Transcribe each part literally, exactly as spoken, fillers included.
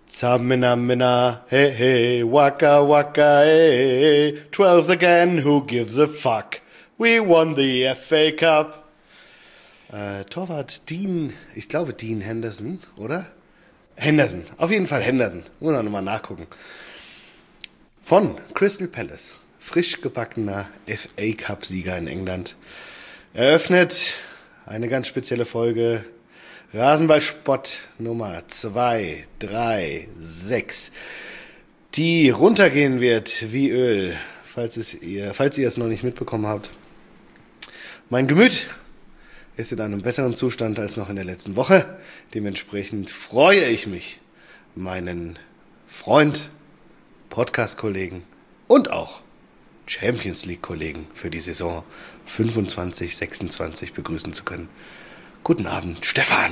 Zamina mina, hey hey, waka waka hey, twelve again, who gives a fuck? We won the F A Cup. Äh, Torwart Dean, ich glaube Dean Henderson, oder? Henderson, auf jeden Fall Henderson, muss man nochmal nachgucken. Von Crystal Palace, frisch gebackener F A Cup-Sieger in England, eröffnet eine ganz spezielle Folge Rasenballspott Nummer zwei, drei, sechs, die runtergehen wird wie Öl, falls, es ihr, falls ihr es noch nicht mitbekommen habt. Mein Gemüt ist in einem besseren Zustand als noch in der letzten Woche. Dementsprechend freue ich mich, meinen Freund, Podcast-Kollegen und auch Champions League-Kollegen für die Saison fünfundzwanzig sechsundzwanzig begrüßen zu können. Guten Abend, Stefan.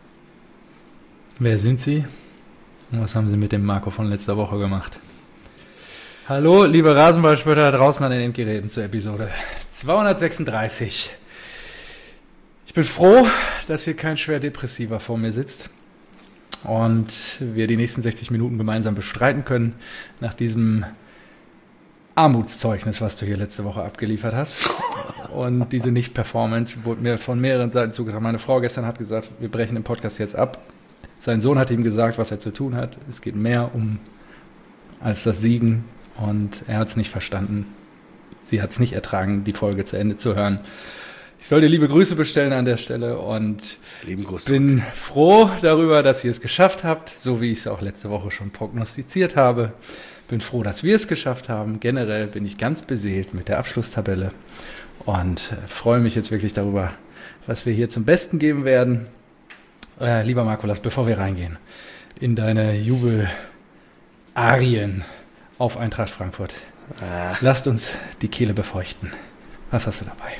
Wer sind Sie? Und was haben Sie mit dem Marco von letzter Woche gemacht? Hallo, liebe Rasenballspötter da draußen an den Endgeräten zur Episode zweihundertsechsunddreißig. Ich bin froh, dass hier kein schwer Depressiver vor mir sitzt und wir die nächsten sechzig Minuten gemeinsam bestreiten können nach diesem Armutszeugnis, was du hier letzte Woche abgeliefert hast. Und diese Nicht-Performance wurde mir von mehreren Seiten zugetragen. Meine Frau gestern hat gesagt, wir brechen den Podcast jetzt ab. Sein Sohn hat ihm gesagt, was er zu tun hat. Es geht mehr um als das Siegen. Und er hat es nicht verstanden. Sie hat es nicht ertragen, die Folge zu Ende zu hören. Ich soll dir liebe Grüße bestellen an der Stelle und Lieben Gruß bin froh darüber, dass ihr es geschafft habt, so wie ich es auch letzte Woche schon prognostiziert habe. Bin froh, dass wir es geschafft haben. Generell bin ich ganz beseelt mit der Abschlusstabelle und freue mich jetzt wirklich darüber, was wir hier zum Besten geben werden. Äh, lieber Markulas, bevor wir reingehen in deine Jubelarien auf Eintracht Frankfurt, Ah. lasst uns die Kehle befeuchten. Was hast du dabei?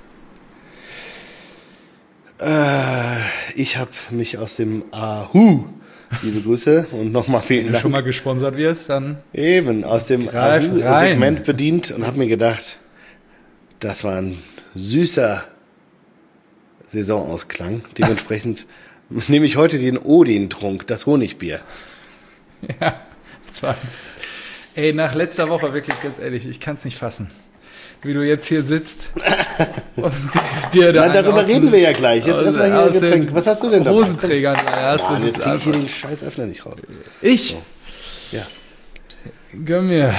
Äh, ich habe mich aus dem Ahu, liebe Grüße und nochmal vielen Wenn du Dank, schon mal gesponsert wirst, dann eben aus dem Greif rein. Ahu-Segment bedient und habe mir gedacht, das war ein süßer Saisonausklang. Dementsprechend nehme ich heute den Odin-Trunk, das Honigbier. ja, das war's. Ey, nach letzter Woche wirklich ganz ehrlich, ich kann es nicht fassen, wie du jetzt hier sitzt und dir da Nein, darüber reden den, wir ja gleich. Jetzt aus, erstmal hier ein aus Getränk. den Was hast du denn da? Hosenträgern hast. Mann, Das jetzt ist kriege ich hier einfach, den scheiß Öffner nicht raus. ich So. Ja. gönn mir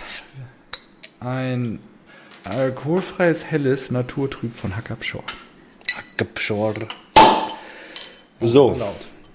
ein alkoholfreies Helles Naturtrüb von Hackabschor. Gepschor. So,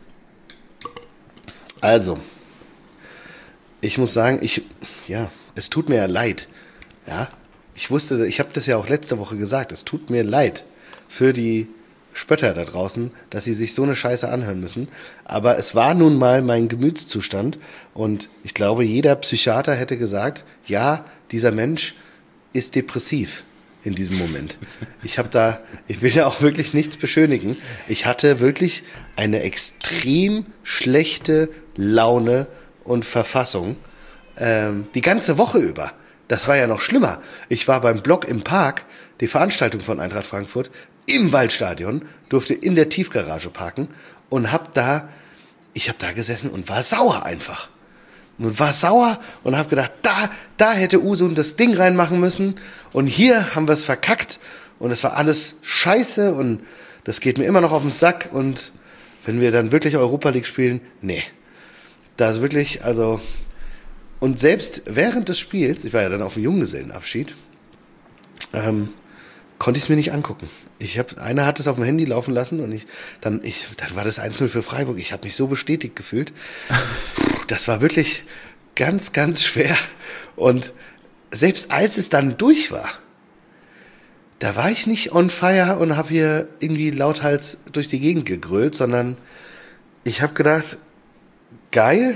also, ich muss sagen, ich, ja, es tut mir ja leid, ja, ich wusste, ich habe das ja auch letzte Woche gesagt, es tut mir leid für die Spötter da draußen, dass sie sich so eine Scheiße anhören müssen, aber es war nun mal mein Gemütszustand und ich glaube, jeder Psychiater hätte gesagt, ja, dieser Mensch ist depressiv in diesem Moment. Ich habe da, ich will ja auch wirklich nichts beschönigen. Ich hatte wirklich eine extrem schlechte Laune und Verfassung ähm, die ganze Woche über. Das war ja noch schlimmer. Ich war beim Block im Park, die Veranstaltung von Eintracht Frankfurt, im Waldstadion, durfte in der Tiefgarage parken und hab da, ich habe da gesessen und war sauer einfach. Und war sauer und habe gedacht, da, da hätte Usun das Ding reinmachen müssen und hier haben wir es verkackt und es war alles scheiße und das geht mir immer noch auf den Sack und wenn wir dann wirklich Europa League spielen, nee. Da ist wirklich, also, und selbst während des Spiels, ich war ja dann auf dem Junggesellenabschied, ähm, konnte ich es mir nicht angucken. Ich hab, einer hat es auf dem Handy laufen lassen und ich, dann, ich, dann war das eins null für Freiburg. Ich habe mich so bestätigt gefühlt. Das war wirklich ganz, ganz schwer. Und selbst als es dann durch war, da war ich nicht on fire und habe hier irgendwie lauthals durch die Gegend gegrölt, sondern ich habe gedacht, geil,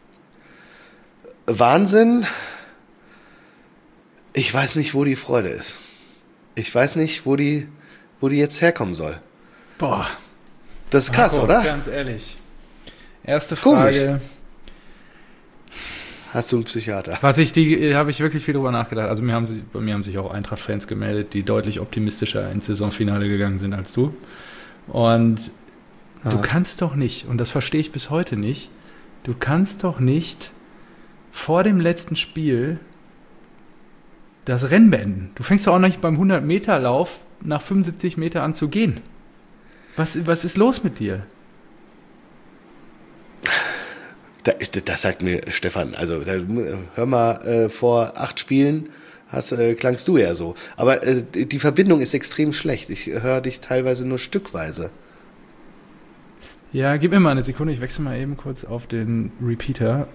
Wahnsinn, ich weiß nicht, wo die Freude ist. Ich weiß nicht, wo die, wo die jetzt herkommen soll. Boah. Das ist krass, Marco, oder? Ganz ehrlich. Erste ist komisch. Frage. Hast du einen Psychiater? Was ich, die habe ich wirklich viel drüber nachgedacht. Also mir haben sie, bei mir haben sich auch Eintracht-Fans gemeldet, die deutlich optimistischer ins Saisonfinale gegangen sind als du. Und Ah. du kannst doch nicht, und das verstehe ich bis heute nicht, du kannst doch nicht vor dem letzten Spiel das Rennen beenden. Du fängst doch auch nicht beim hundert-Meter-Lauf nach fünfundsiebzig Meter an zu gehen. Was, was ist los mit dir? Da, das sagt mir Stefan. Also da, hör mal, äh, vor acht Spielen hast, äh, klangst du ja so. Aber äh, die Verbindung ist extrem schlecht. Ich höre dich teilweise nur stückweise. Ja, gib mir mal eine Sekunde. Ich wechsle mal eben kurz auf den Repeater.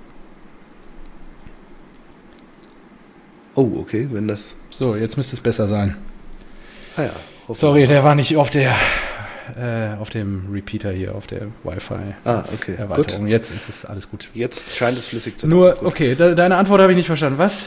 Oh, okay, wenn das... So, jetzt müsste es besser sein. Ah ja. Sorry, der war nicht auf der äh, auf dem Repeater hier, auf der Wi-Fi. Ah, okay. Erweiterung. Gut. Jetzt ist es alles gut. Jetzt scheint es flüssig zu Nur, laufen. Nur, okay, de- deine Antwort habe ich nicht verstanden. Was?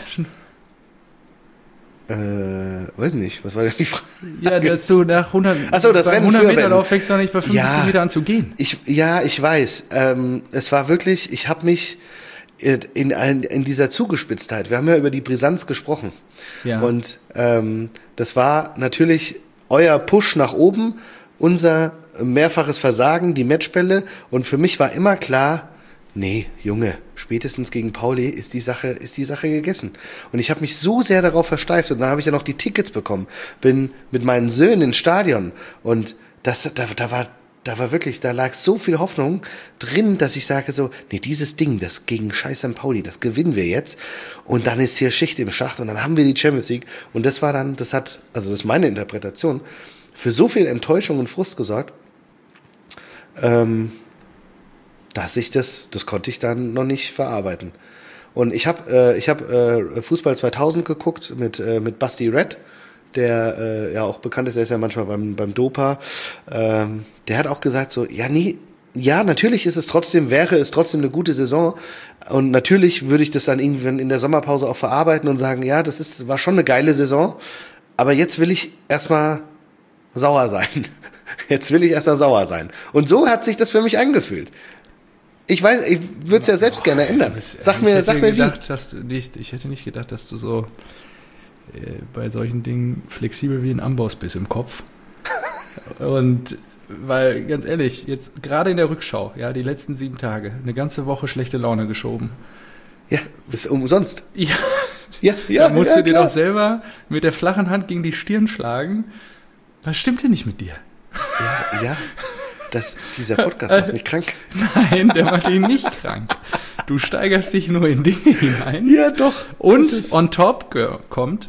Äh, weiß nicht, was war denn die Frage? Ja, dass du nach hundert, Ach so, das Rennen hundert früher Meter beenden. Lauf fängst du nicht bei fünfundsiebzig Ja. Meter an zu gehen. Ich, ja, ich weiß. Ähm, es war wirklich, ich habe mich in, in, in dieser Zugespitztheit, wir haben ja über die Brisanz gesprochen. Ja. Und ähm, das war natürlich euer Push nach oben, unser mehrfaches Versagen, die Matchbälle. Und für mich war immer klar, nee, Junge, spätestens gegen Pauli ist die Sache, ist die Sache gegessen. Und ich habe mich so sehr darauf versteift. Und dann habe ich ja noch die Tickets bekommen, bin mit meinen Söhnen ins Stadion. Und das, da, da war, da war wirklich, da lag so viel Hoffnung drin, dass ich sage so, nee, dieses Ding, das gegen scheiß Sankt Pauli, das gewinnen wir jetzt. Und dann ist hier Schicht im Schacht und dann haben wir die Champions League. Und das war dann, das hat, also das ist meine Interpretation, für so viel Enttäuschung und Frust gesorgt, ähm, dass ich das, das konnte ich dann noch nicht verarbeiten. Und ich habe äh, ich hab, äh, Fußball zweitausend geguckt mit, äh, mit Basti Red, der äh, ja auch bekannt ist, der ist ja manchmal beim, beim Dopa. Ähm, der hat auch gesagt so, ja nie, ja natürlich ist es trotzdem, wäre es trotzdem eine gute Saison und natürlich würde ich das dann irgendwann in der Sommerpause auch verarbeiten und sagen, ja, das ist, war schon eine geile Saison, aber jetzt will ich erstmal sauer sein. Jetzt will ich erstmal sauer sein. Und so hat sich das für mich angefühlt. Ich weiß, ich würde es ja selbst gerne ändern. Sag mir, ich sag hätte mir gedacht, wie. Dass du nicht, ich hätte nicht gedacht, dass du so äh, bei solchen Dingen flexibel wie ein Amboss bist im Kopf. Und weil, ganz ehrlich, jetzt gerade in der Rückschau, ja, die letzten sieben Tage, eine ganze Woche schlechte Laune geschoben. Ja, ist umsonst. Ja, Ja, ja, da musst ja, du dir klar. doch selber mit der flachen Hand gegen die Stirn schlagen. Was stimmt denn nicht mit dir? Ja, ja. Das, dieser Podcast macht mich krank. Nein, der macht ihn nicht krank. Du steigerst dich nur in Dinge hinein. Ja, doch. Und Das ist- on top ge- kommt,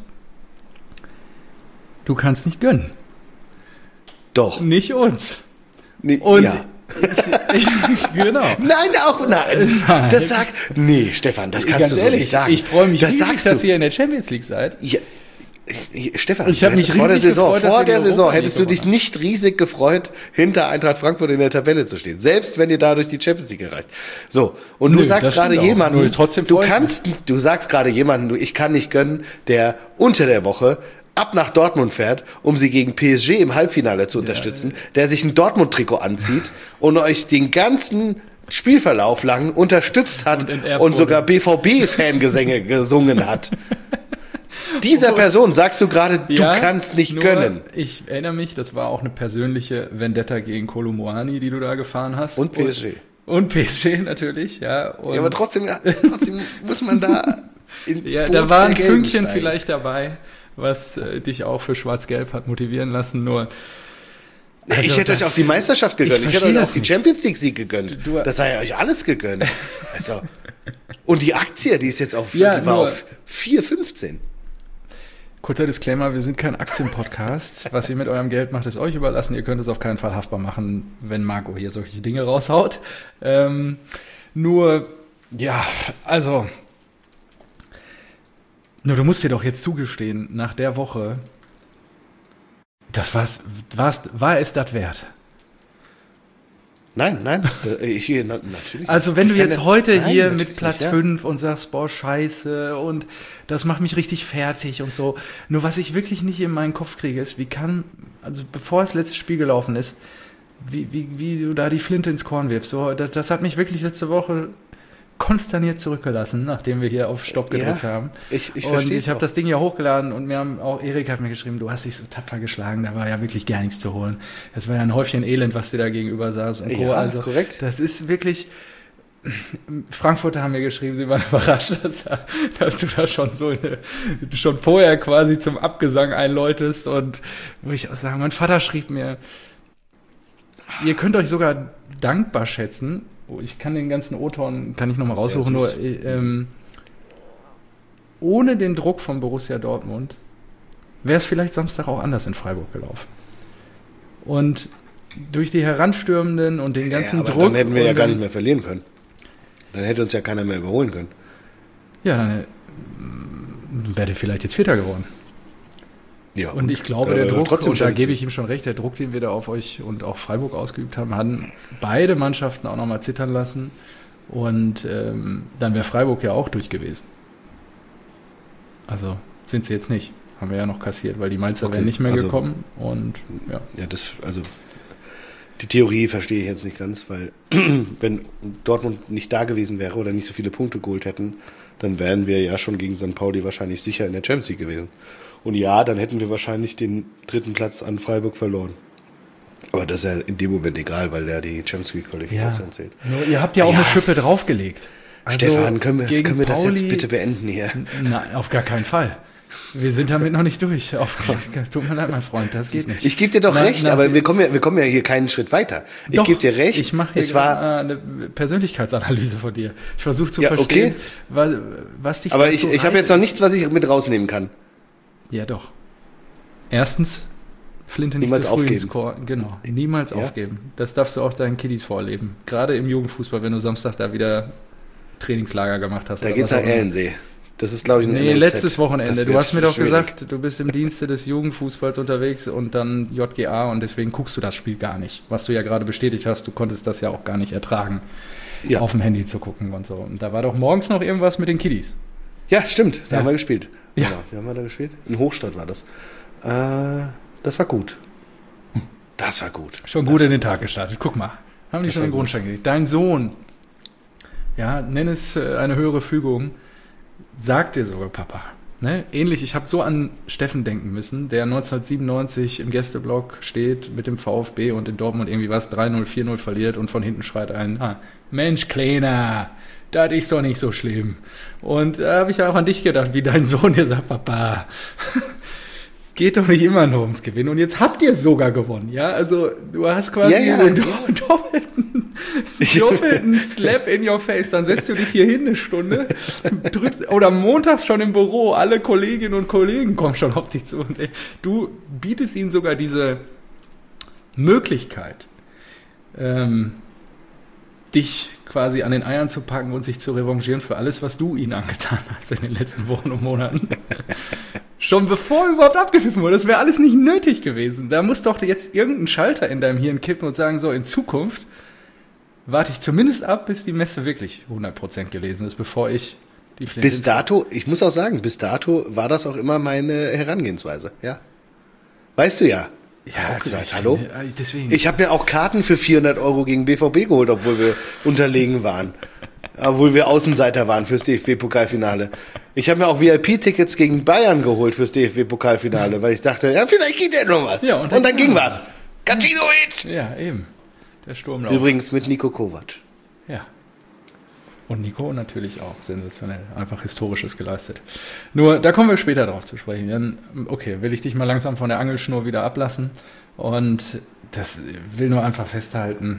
du kannst nicht gönnen. Doch. Nicht uns. Nee, Und ja. ich, genau. Nein, auch nein. Nein. Das sagt. Nee, Stefan, das kannst Ganz du so ehrlich, nicht sagen. ich freue mich das riesig, sagst dass du. ihr in der Champions League seid. Ja, ich- Stefan, Ich hab du mich hättest vor der riesig Saison, gefreut, dass vor wir die der Saison Europa League hättest du dich gewonnen nicht riesig gefreut, hinter Eintracht Frankfurt in der Tabelle zu stehen. Selbst wenn ihr dadurch die Champions League erreicht. So. Und Nö, du sagst das gerade stimmt auch. jemanden, Nur trotzdem du freue ich kannst, du sagst gerade jemanden, du, ich kann nicht gönnen, der unter der Woche ab nach Dortmund fährt, um sie gegen P S G im Halbfinale zu unterstützen, der sich ein Dortmund-Trikot anzieht und euch den ganzen Spielverlauf lang unterstützt hat Und und, enterbt wurde. sogar B V B-Fangesänge gesungen hat. Dieser Person sagst du gerade, du Ja, kannst nicht nur, gönnen. Ich erinnere mich, das war auch eine persönliche Vendetta gegen Kolo Muani, die du da gefahren hast. Und P S G. Und, und P S G natürlich, ja. Und Ja, aber trotzdem, ja, trotzdem muss man da ins ja, Boot da war ein der Gelben Fünkchen steigen. vielleicht dabei, was äh, dich auch für Schwarz-Gelb hat motivieren lassen, nur ich also hätte euch das- auch die Meisterschaft gegönnt. ich Ich, hätte verstehe euch auch das die nicht. Champions League Sieg gegönnt. Du- du- das sei euch alles gegönnt. Also, und die Aktie, die ist jetzt auf, Ja, die war nur- auf vier fünfzehn. kurzer Disclaimer, wir sind kein Aktienpodcast. Was ihr mit eurem Geld macht, ist euch überlassen. Ihr könnt es auf keinen Fall haftbar machen, wenn Marco hier solche Dinge raushaut. Ähm, nur, ja, also, nur du musst dir doch jetzt zugestehen, nach der Woche, das war's, war's, war es das wert. Nein, nein, da- ich, na, natürlich. Also wenn du Ich kann jetzt ja- heute Nein, hier natürlich mit Platz nicht, ja. fünf und sagst, boah, scheiße und das macht mich richtig fertig und so. Nur was ich wirklich nicht in meinen Kopf kriege, ist, wie kann, also bevor das letzte Spiel gelaufen ist, wie, wie, wie du da die Flinte ins Korn wirfst. So, das, das hat mich wirklich letzte Woche konsterniert zurückgelassen, nachdem wir hier auf Stopp gedrückt Ja, haben. ich- ich und verstehe ich es habe auch. das Ding ja hochgeladen und mir haben auch Erik hat mir geschrieben, du hast dich so tapfer geschlagen, da war ja wirklich gar nichts zu holen. Das war ja ein Häufchen Elend, was dir da gegenüber saß und Co. Ja, Also korrekt. das ist wirklich, Frankfurter haben mir geschrieben, sie waren überrascht, dass, dass du da schon so eine, schon vorher quasi zum Abgesang einläutest. Und wo ich auch sagen, mein Vater schrieb mir, ihr könnt euch sogar dankbar schätzen. Oh, ich kann den ganzen O-Ton, kann ich nochmal raussuchen, nur ähm, ohne den Druck von Borussia Dortmund wäre es vielleicht Samstag auch anders in Freiburg gelaufen. Und durch die Heranstürmenden und den ganzen ja, aber Druck... dann hätten wir ja gar nicht mehr verlieren können. Dann hätte uns ja keiner mehr überholen können. Ja, dann äh, wäre der vielleicht jetzt Vierter geworden. Ja, und ich glaube, der äh, Druck, trotzdem und da schon gebe ich ihm schon recht, der Druck, den wir da auf euch und auch Freiburg ausgeübt haben, haben beide Mannschaften auch nochmal zittern lassen. Und ähm, dann wäre Freiburg ja auch durch gewesen. Also sind sie jetzt nicht. Haben wir ja noch kassiert, weil die Mainzer okay, wären nicht mehr also, gekommen. Und ja. Ja, das, also die Theorie verstehe ich jetzt nicht ganz, weil wenn Dortmund nicht da gewesen wäre oder nicht so viele Punkte geholt hätten, dann wären wir ja schon gegen Sankt Pauli wahrscheinlich sicher in der Champions League gewesen. Und ja, dann hätten wir wahrscheinlich den dritten Platz an Freiburg verloren. Aber das ist ja in dem Moment egal, weil der die Champions League Qualifikation Ja. zählt. Nur, ihr habt ja auch Ja. eine Schippe draufgelegt. Also Stefan, können wir, gegen können wir das Pauli, jetzt bitte beenden hier? Nein, auf gar keinen Fall. Wir sind damit noch nicht durch. Auf, tut mir leid, mein Freund, das geht nicht. Ich gebe dir doch Na, recht, na, aber wir kommen, ja, wir kommen ja hier keinen Schritt weiter. Ich Doch, gebe dir recht. Ich mache hier es war, eine Persönlichkeitsanalyse von dir. Ich versuche zu Ja, verstehen, okay. was, was dich aber dazu ich, ich habe reizt. jetzt noch nichts, was ich mit rausnehmen kann. Ja, doch. Erstens, Flinte nicht Niemals zu früh aufgeben. ins Chor. Genau, niemals Ja. aufgeben. Das darfst du auch deinen Kiddies vorleben. Gerade im Jugendfußball, wenn du Samstag da wieder Trainingslager gemacht hast. Da oder geht's was nach auch immer. Erlensee. Das ist, glaube ich, ein Nee, N L Z. letztes Wochenende. Das Du wird hast mir doch schwierig. gesagt, du bist im Dienste des Jugendfußballs unterwegs und dann J G A und deswegen guckst du das Spiel gar nicht. Was du ja gerade bestätigt hast, du konntest das ja auch gar nicht ertragen, Ja. auf dem Handy zu gucken und so. Und da war doch morgens noch irgendwas mit den Kiddies. Ja, stimmt. Da Ja. haben wir gespielt. Ja. Genau. Wie haben wir da gespielt? In Hochstadt war das. Äh, das war gut. Das war gut. Schon gut in den Tag gestartet. Guck mal, haben die Das schon war den gut. Grundstein gelegt. Dein Sohn, ja, nenn es äh, eine höhere Fügung, sagt dir sogar Papa. Ne? Ähnlich, ich habe so an Steffen denken müssen, der neunzehnhundertsiebenundneunzig im Gästeblock steht mit dem VfB und in Dortmund irgendwie was drei null, vier null verliert und von hinten schreit ein, ah, Mensch, Kleiner, das ist doch nicht so schlimm. Und da habe ich auch an dich gedacht, wie dein Sohn, der sagt, Papa, geht doch nicht immer nur ums Gewinnen. Und jetzt habt ihr sogar gewonnen, ja? Also du hast quasi Ja, ja. einen do- doppelten, doppelten Slap in your face. Dann setzt du dich hier hin eine Stunde, drückst, oder montags schon im Büro, alle Kolleginnen und Kollegen kommen schon auf dich zu. Und ey, du bietest ihnen sogar diese Möglichkeit, ähm, dich quasi an den Eiern zu packen und sich zu revanchieren für alles, was du ihnen angetan hast in den letzten Wochen und Monaten. Schon bevor überhaupt abgepfiffen wurde. Das wäre alles nicht nötig gewesen. Da muss doch jetzt irgendein Schalter in deinem Hirn kippen und sagen, so, in Zukunft warte ich zumindest ab, bis die Messe wirklich hundert Prozent gelesen ist, bevor ich die Flinte... Bis dato, ich muss auch sagen, bis dato war das auch immer meine Herangehensweise. Ja. Weißt du ja. Ja, auch gesagt, ich- hallo? Deswegen. Ich habe mir auch Karten für vierhundert Euro gegen B V B geholt, obwohl wir unterlegen waren. Obwohl wir Außenseiter waren fürs D F B-Pokalfinale. Ich habe mir auch V I P-Tickets gegen Bayern geholt fürs D F B-Pokalfinale, weil ich dachte, ja, vielleicht geht ja noch was. Ja, und, und dann, dann ging kam was. Kacinovic! Ja, eben. Der Sturmlauf. Übrigens mit Niko Kovac. Ja. Und Nico natürlich auch. Sensationell. Einfach Historisches geleistet. Nur, da kommen wir später drauf zu sprechen. Dann, okay, will ich dich mal langsam von der Angelschnur wieder ablassen. Und das will nur einfach festhalten.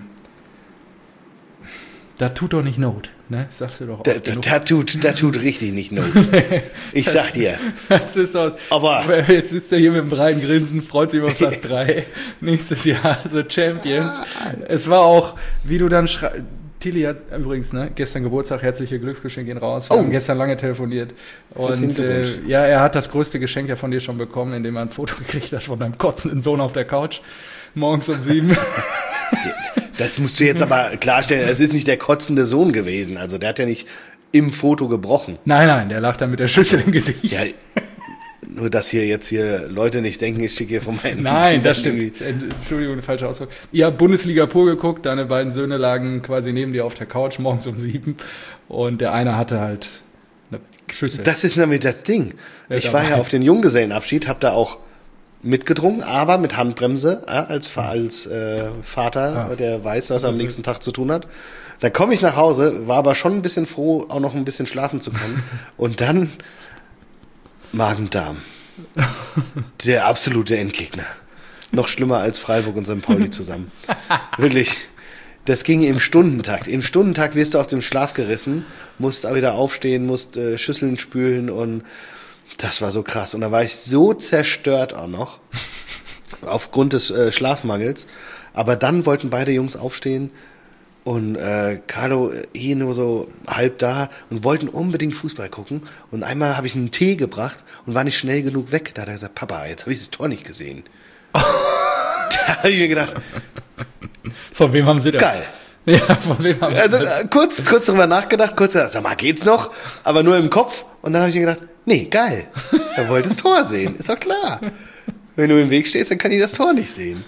Da tut doch nicht Not. Ne? Sagst du doch Da, oft da, genug. da, tut, da tut richtig nicht Not. Ich sag dir. Das ist doch, Aber- jetzt sitzt er hier mit einem breiten Grinsen, freut sich über Platz drei. Nächstes Jahr, also Champions. Es war auch, wie du dann schreibst. Tilly hat übrigens ne, gestern Geburtstag, herzliche Glückwünsche gehen raus. Wir Oh. haben gestern lange telefoniert. Herzlichen Und äh, Glückwunsch. ja, er hat das größte Geschenk ja von dir schon bekommen, indem er ein Foto gekriegt hat von deinem kotzenden Sohn auf der Couch. Morgens um sieben. Das musst du jetzt aber klarstellen, es ist nicht der kotzende Sohn gewesen. Also der hat ja nicht im Foto gebrochen. Nein, nein, der lag da mit der Schüssel im Gesicht. Ja, nur dass hier jetzt hier Leute nicht denken, ich schicke hier von meinen... Nein, das irgendwie- stimmt. Entschuldigung, falscher Ausdruck. Ihr habt Bundesliga pur geguckt, deine beiden Söhne lagen quasi neben dir auf der Couch morgens um sieben und der eine hatte halt eine Schüssel. Das ist nämlich das Ding. Ja, Ich da war war- ja auf den Junggesellenabschied, habe da auch mitgedrungen, aber mit Handbremse, ja, als, Fa- als äh, Vater, Ah. der weiß, was er am nächsten Tag zu tun hat. Dann komme ich nach Hause, war aber schon ein bisschen froh, auch noch ein bisschen schlafen zu können. Und dann Magen-Darm. Der absolute Endgegner. Noch schlimmer als Freiburg und Sankt Pauli zusammen. Wirklich. Das ging im Stundentakt. Im Stundentakt wirst du aus dem Schlaf gerissen, musst auch wieder aufstehen, musst äh, Schüsseln spülen und das war so krass. Und da war ich so zerstört auch noch, aufgrund des äh, Schlafmangels. Aber dann wollten beide Jungs aufstehen und äh, Carlo hier nur so halb da und wollten unbedingt Fußball gucken. Und einmal habe ich einen Tee gebracht und war nicht schnell genug weg. Da hat er gesagt, Papa, jetzt habe ich das Tor nicht gesehen. Da habe ich mir gedacht, von wem haben Sie das? Geil. Ja, von wem haben Sie Also das? äh, kurz, kurz darüber nachgedacht, kurz gesagt, sag mal, geht's noch? Aber nur im Kopf. Und dann habe ich mir gedacht, nee, geil. Er wollte das Tor sehen, ist doch klar. Wenn du im Weg stehst, dann kann ich das Tor nicht sehen.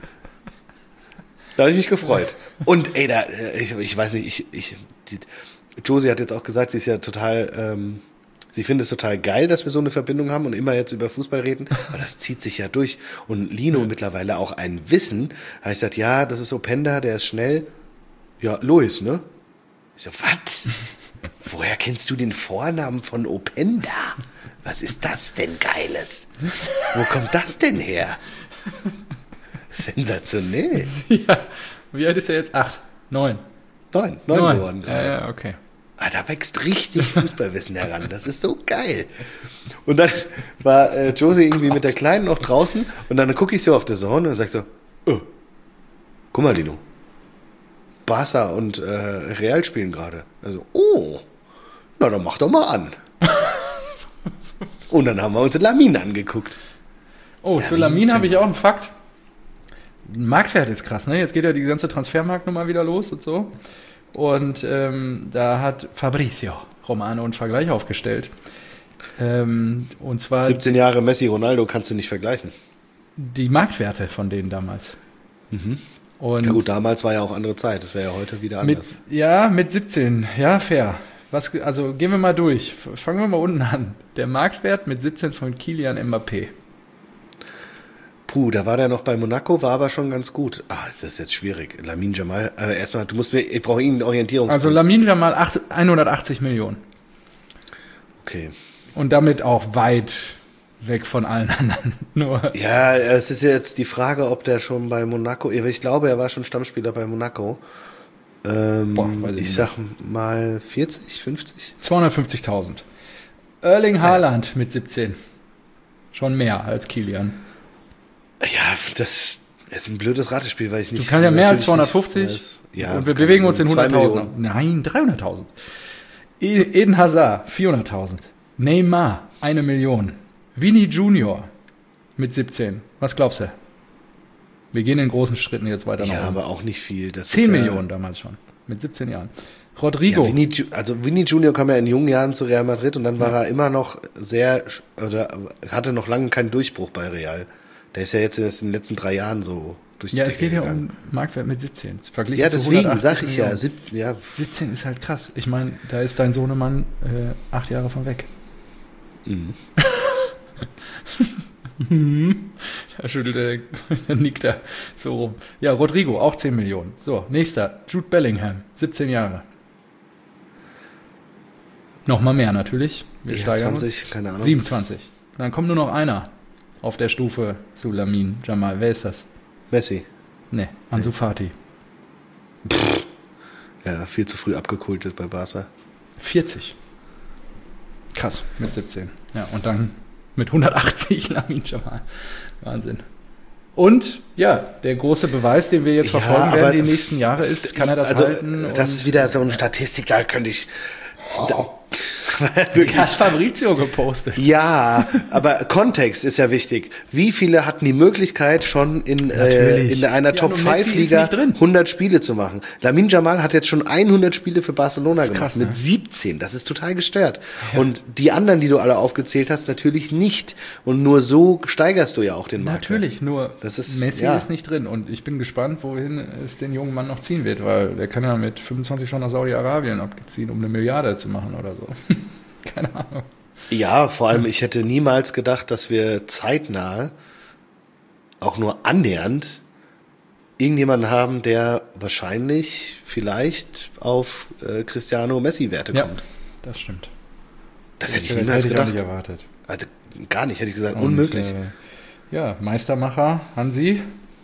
Da habe ich mich gefreut. Und ey, da, ich, ich weiß nicht, ich, ich, die, Josie hat jetzt auch gesagt, sie ist ja total, ähm, sie findet es total geil, dass wir so eine Verbindung haben und immer jetzt über Fußball reden, aber das zieht sich ja durch. Und Lino ja. mittlerweile auch ein Wissen, hat gesagt, ja, das ist Openda, der ist schnell. Ja, Lois, ne? Ich so, was? Woher kennst du den Vornamen von Openda? Was ist das denn Geiles? Wo kommt das denn her? Sensationell. Ja, wie alt ist er jetzt? Acht, neun. Neun, neun, neun. geworden gerade. Ja, ja, okay. Ah, da wächst richtig Fußballwissen heran. Das ist so geil. Und dann war äh, Josie irgendwie mit der Kleinen noch draußen und dann gucke ich so auf der Zone und sag so, oh, guck mal, Lino. Barca und äh, Real spielen gerade. Also, oh, na dann mach doch mal an. Und dann haben wir uns Lamin angeguckt. Oh, Lamin zu Lamin habe ich auch einen Fakt. Marktwert ist krass, ne? Jetzt geht ja die ganze Transfermarktnummer wieder los und so. Und ähm, da hat Fabrizio Romano einen Vergleich aufgestellt. Ähm, und zwar siebzehn Jahre Messi, Ronaldo kannst du nicht vergleichen. Die Marktwerte von denen damals. Mhm. Und ja gut, damals war ja auch andere Zeit. Das wäre ja heute wieder anders. Mit, ja, mit siebzehn. Ja, fair. Was, also gehen wir mal durch. Fangen wir mal unten an. Der Marktwert mit siebzehn von Kylian Mbappé. Puh, da war der noch bei Monaco, war aber schon ganz gut. Ah, das ist jetzt schwierig. Lamine Yamal, äh, erstmal, du musst mir, ich brauche irgendeinen Orientierungspunkt. Also Lamine Yamal hundertachtzig Millionen. Okay. Und damit auch weit weg von allen anderen. Nur ja, es ist jetzt die Frage, ob der schon bei Monaco, ich glaube, er war schon Stammspieler bei Monaco. Ähm, Boah, weiß ich ich sag mal vierzig, fünfzig? zweihundertfünfzigtausend. Erling Haaland ja. mit siebzehn. Schon mehr als Kylian. Ja, das ist ein blödes Ratespiel, weil ich nicht... Du kannst ja mehr als zweihundertfünfzig. Ja, und wir bewegen uns in hunderttausend. Nein, dreihunderttausend. Eden Hazard, vierhunderttausend. Neymar, eine Million. Vini Junior mit siebzehn. Was glaubst du? Wir gehen in großen Schritten jetzt weiter nach oben. Ja, oben. aber auch nicht viel. Das zehn ist, Millionen äh, damals schon. Mit siebzehn Jahren. Rodrigo. Ja, Vini, also Vini Junior kam ja in jungen Jahren zu Real Madrid und dann war ja. er immer noch sehr, oder hatte noch lange keinen Durchbruch bei Real. Der ist ja jetzt in den letzten drei Jahren so durch die Ja, Decke es geht gegangen. ja um Marktwert mit siebzehn. Verglichen ja, deswegen sag ich Millionen. ja, sieb, ja. siebzehn ist halt krass. Ich meine, da ist dein Sohnemann äh, acht Jahre von weg. Mhm. Da schüttelt er, dann nickt er so rum. Ja, Rodrigo, auch zehn Millionen. So, nächster, Jude Bellingham, siebzehn Jahre. Nochmal mehr natürlich. Wir ja, steigern zwanzig, uns. keine Ahnung. siebenundzwanzig. Dann kommt nur noch einer auf der Stufe zu Lamine Yamal. Wer ist das? Messi. Nee, Ansu Fati. Pff. Ja, viel zu früh abgekultet bei Barca. vierzig. Krass, mit siebzehn. Ja, und dann mit hundertachtzig Lamine Yamal. Wahnsinn. Und ja, der große Beweis, den wir jetzt Ja, verfolgen aber werden die nächsten Jahre, ist, kann er das also, halten? Das ist wieder so eine Statistik, da könnte ich... Da, wirklich. Hat Fabrizio gepostet. Ja, aber Kontext ist ja wichtig. Wie viele hatten die Möglichkeit, schon in, äh, in einer ja, Top fünf Liga hundert Spiele zu machen? Lamine Yamal hat jetzt schon hundert Spiele für Barcelona gemacht, krass, mit ne? siebzehn. Das ist total gestört. Ja. Und die anderen, die du alle aufgezählt hast, natürlich nicht. Und nur so steigerst du ja auch den Markt. Natürlich, nur das ist, Messi ja. ist nicht drin. Und ich bin gespannt, wohin es den jungen Mann noch ziehen wird, weil der kann ja mit fünfundzwanzig schon nach Saudi-Arabien abziehen, um eine Milliarde zu machen oder so. Keine Ahnung. Ja, vor allem, ich hätte niemals gedacht, dass wir zeitnah, auch nur annähernd, irgendjemanden haben, der wahrscheinlich vielleicht auf äh, Cristiano Messi-Werte Ja, kommt. das stimmt. Das hätte ich Das niemals hätte ich auch gedacht. nicht erwartet. Also, gar nicht, hätte ich gesagt, Und, unmöglich. Äh, ja, Meistermacher Hansi.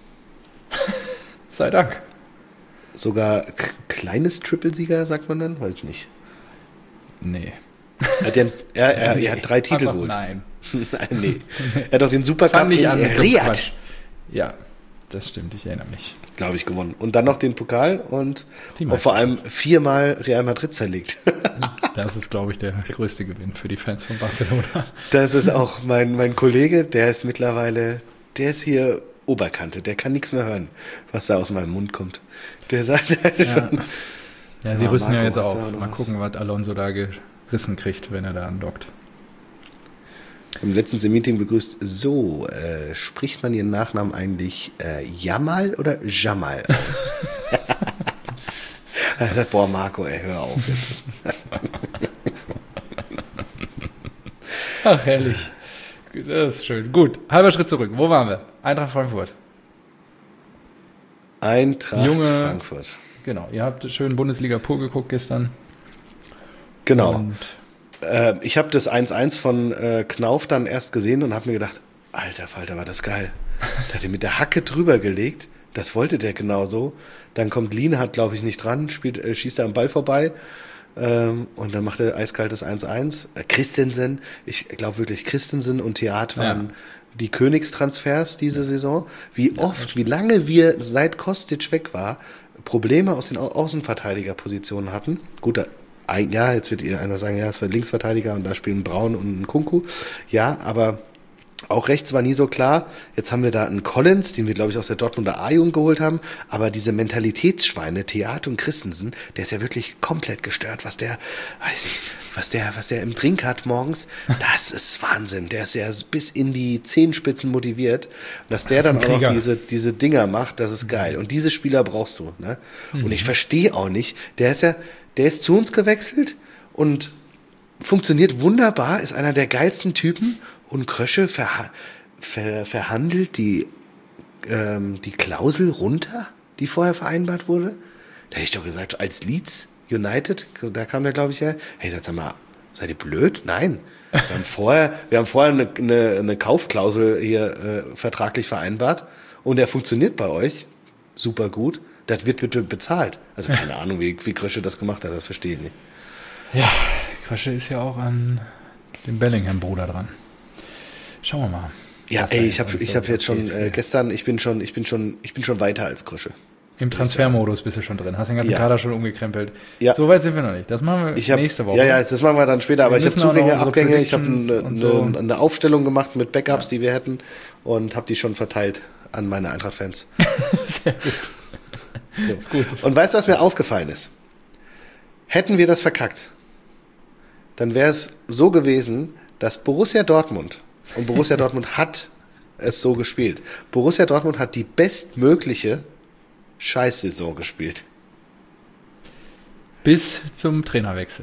Sei Dank. Sogar k- kleines Triple-Sieger, sagt man dann? Weiß ich nicht. Nee. Er hat, ja, er, er, er hat drei Titel Einfach geholt. Nein. Nein, nee. Er hat auch den Supercup Fang nicht in an mit so einem Riyadh, Quatsch. Ja, das stimmt, ich erinnere mich. glaube ich, gewonnen. Und dann noch den Pokal und, Die und vor allem viermal Real Madrid zerlegt. Das ist, glaube ich, der größte Gewinn für die Fans von Barcelona. Das ist auch mein, mein Kollege, der ist mittlerweile, der ist hier Oberkante, der kann nichts mehr hören, was da aus meinem Mund kommt. Der sagt halt Ja, schon, ja sie Ja, rüsten ja Marco, jetzt hast du auch. auch noch Mal was? gucken, was Alonso da gerissen kriegt, wenn er da andockt. im letzten Meeting begrüßt, so, äh, spricht man ihren Nachnamen eigentlich äh, Jamal oder Jamal aus? Er sagt, boah, Marco, ey, hör auf jetzt. Ach, herrlich. Das ist schön. Gut, halber Schritt zurück. Wo waren wir? Eintracht Frankfurt. Eintracht Junge- Frankfurt. Genau, ihr habt schön Bundesliga pur geguckt gestern. Genau. Und Äh, ich habe das eins eins von äh, Knauf dann erst gesehen und habe mir gedacht, alter Falter, war das geil. Der hat ihn mit der Hacke drüber gelegt. Das wollte der genauso. Dann kommt Lienhardt, glaube ich, nicht dran, spielt, äh, schießt er am Ball vorbei. Ähm, und dann macht er eiskaltes eins eins. Äh, Christensen, ich glaube wirklich, Christensen und Theat waren Ja. die Königstransfers diese Saison. Wie oft, wie lange wir seit Kostic weg war, Probleme aus den Au- Außenverteidigerpositionen hatten. Gut, da- ein- ja, jetzt wird ihr einer sagen, ja, es war Linksverteidiger und da spielen Braun und ein Kunku. Ja, aber auch rechts war nie so klar. Jetzt haben wir da einen Collins, den wir, glaube ich, aus der Dortmunder A-Jugend geholt haben. Aber diese Mentalitätsschweine, Theat und Christensen, der ist ja wirklich komplett gestört, was der, weiß ich, was der, was der im Drink hat morgens. Das ist Wahnsinn. Der ist ja bis in die Zehenspitzen motiviert. Und dass der Das ist dann ein auch noch Krieger. diese, diese Dinger macht, das ist geil. Und diese Spieler brauchst du, ne? Und ich verstehe auch nicht. Der ist ja, der ist zu uns gewechselt und funktioniert wunderbar, ist einer der geilsten Typen und Krösche verha ver verhandelt die, ähm, die Klausel runter, die vorher vereinbart wurde. Da hätte ich doch gesagt, als Leeds United, da kam der, glaube ich, her. Hey, ich sag, sag mal, seid ihr blöd? Nein. Wir haben vorher, wir haben vorher eine, eine, eine Kaufklausel hier äh, vertraglich vereinbart und der funktioniert bei euch super gut. Das wird bitte bezahlt. Also keine Ahnung, wie, wie Krösche das gemacht hat, das verstehe ich nicht. ja, Quasche ist ja auch an dem Bellingham-Bruder dran. Schauen wir mal. Ja, was da ey, jetzt ich habe alles ich so hab jetzt schon passiert. äh, gestern, ich bin schon, ich bin schon, ich bin schon weiter als Krösche. Im Transfermodus bist du schon drin. Hast den ganzen Ja. Kader schon umgekrempelt. Ja. So weit sind wir noch nicht. Das machen wir Ich hab, nächste Woche. Ja, ja, das machen wir dann später, aber Wir ich habe müssen auch noch Zugänge, unsere Abgänge, ich habe Predictions eine, und so. eine, eine Aufstellung gemacht mit Backups, die wir hätten und habe die schon verteilt an meine Eintracht-Fans. Sehr gut. So. Gut. Und weißt du, was mir aufgefallen ist? Hätten wir das verkackt, dann wäre es so gewesen, dass Borussia Dortmund, und Borussia Dortmund hat es so gespielt, Borussia Dortmund hat die bestmögliche Scheißsaison gespielt. Bis zum Trainerwechsel.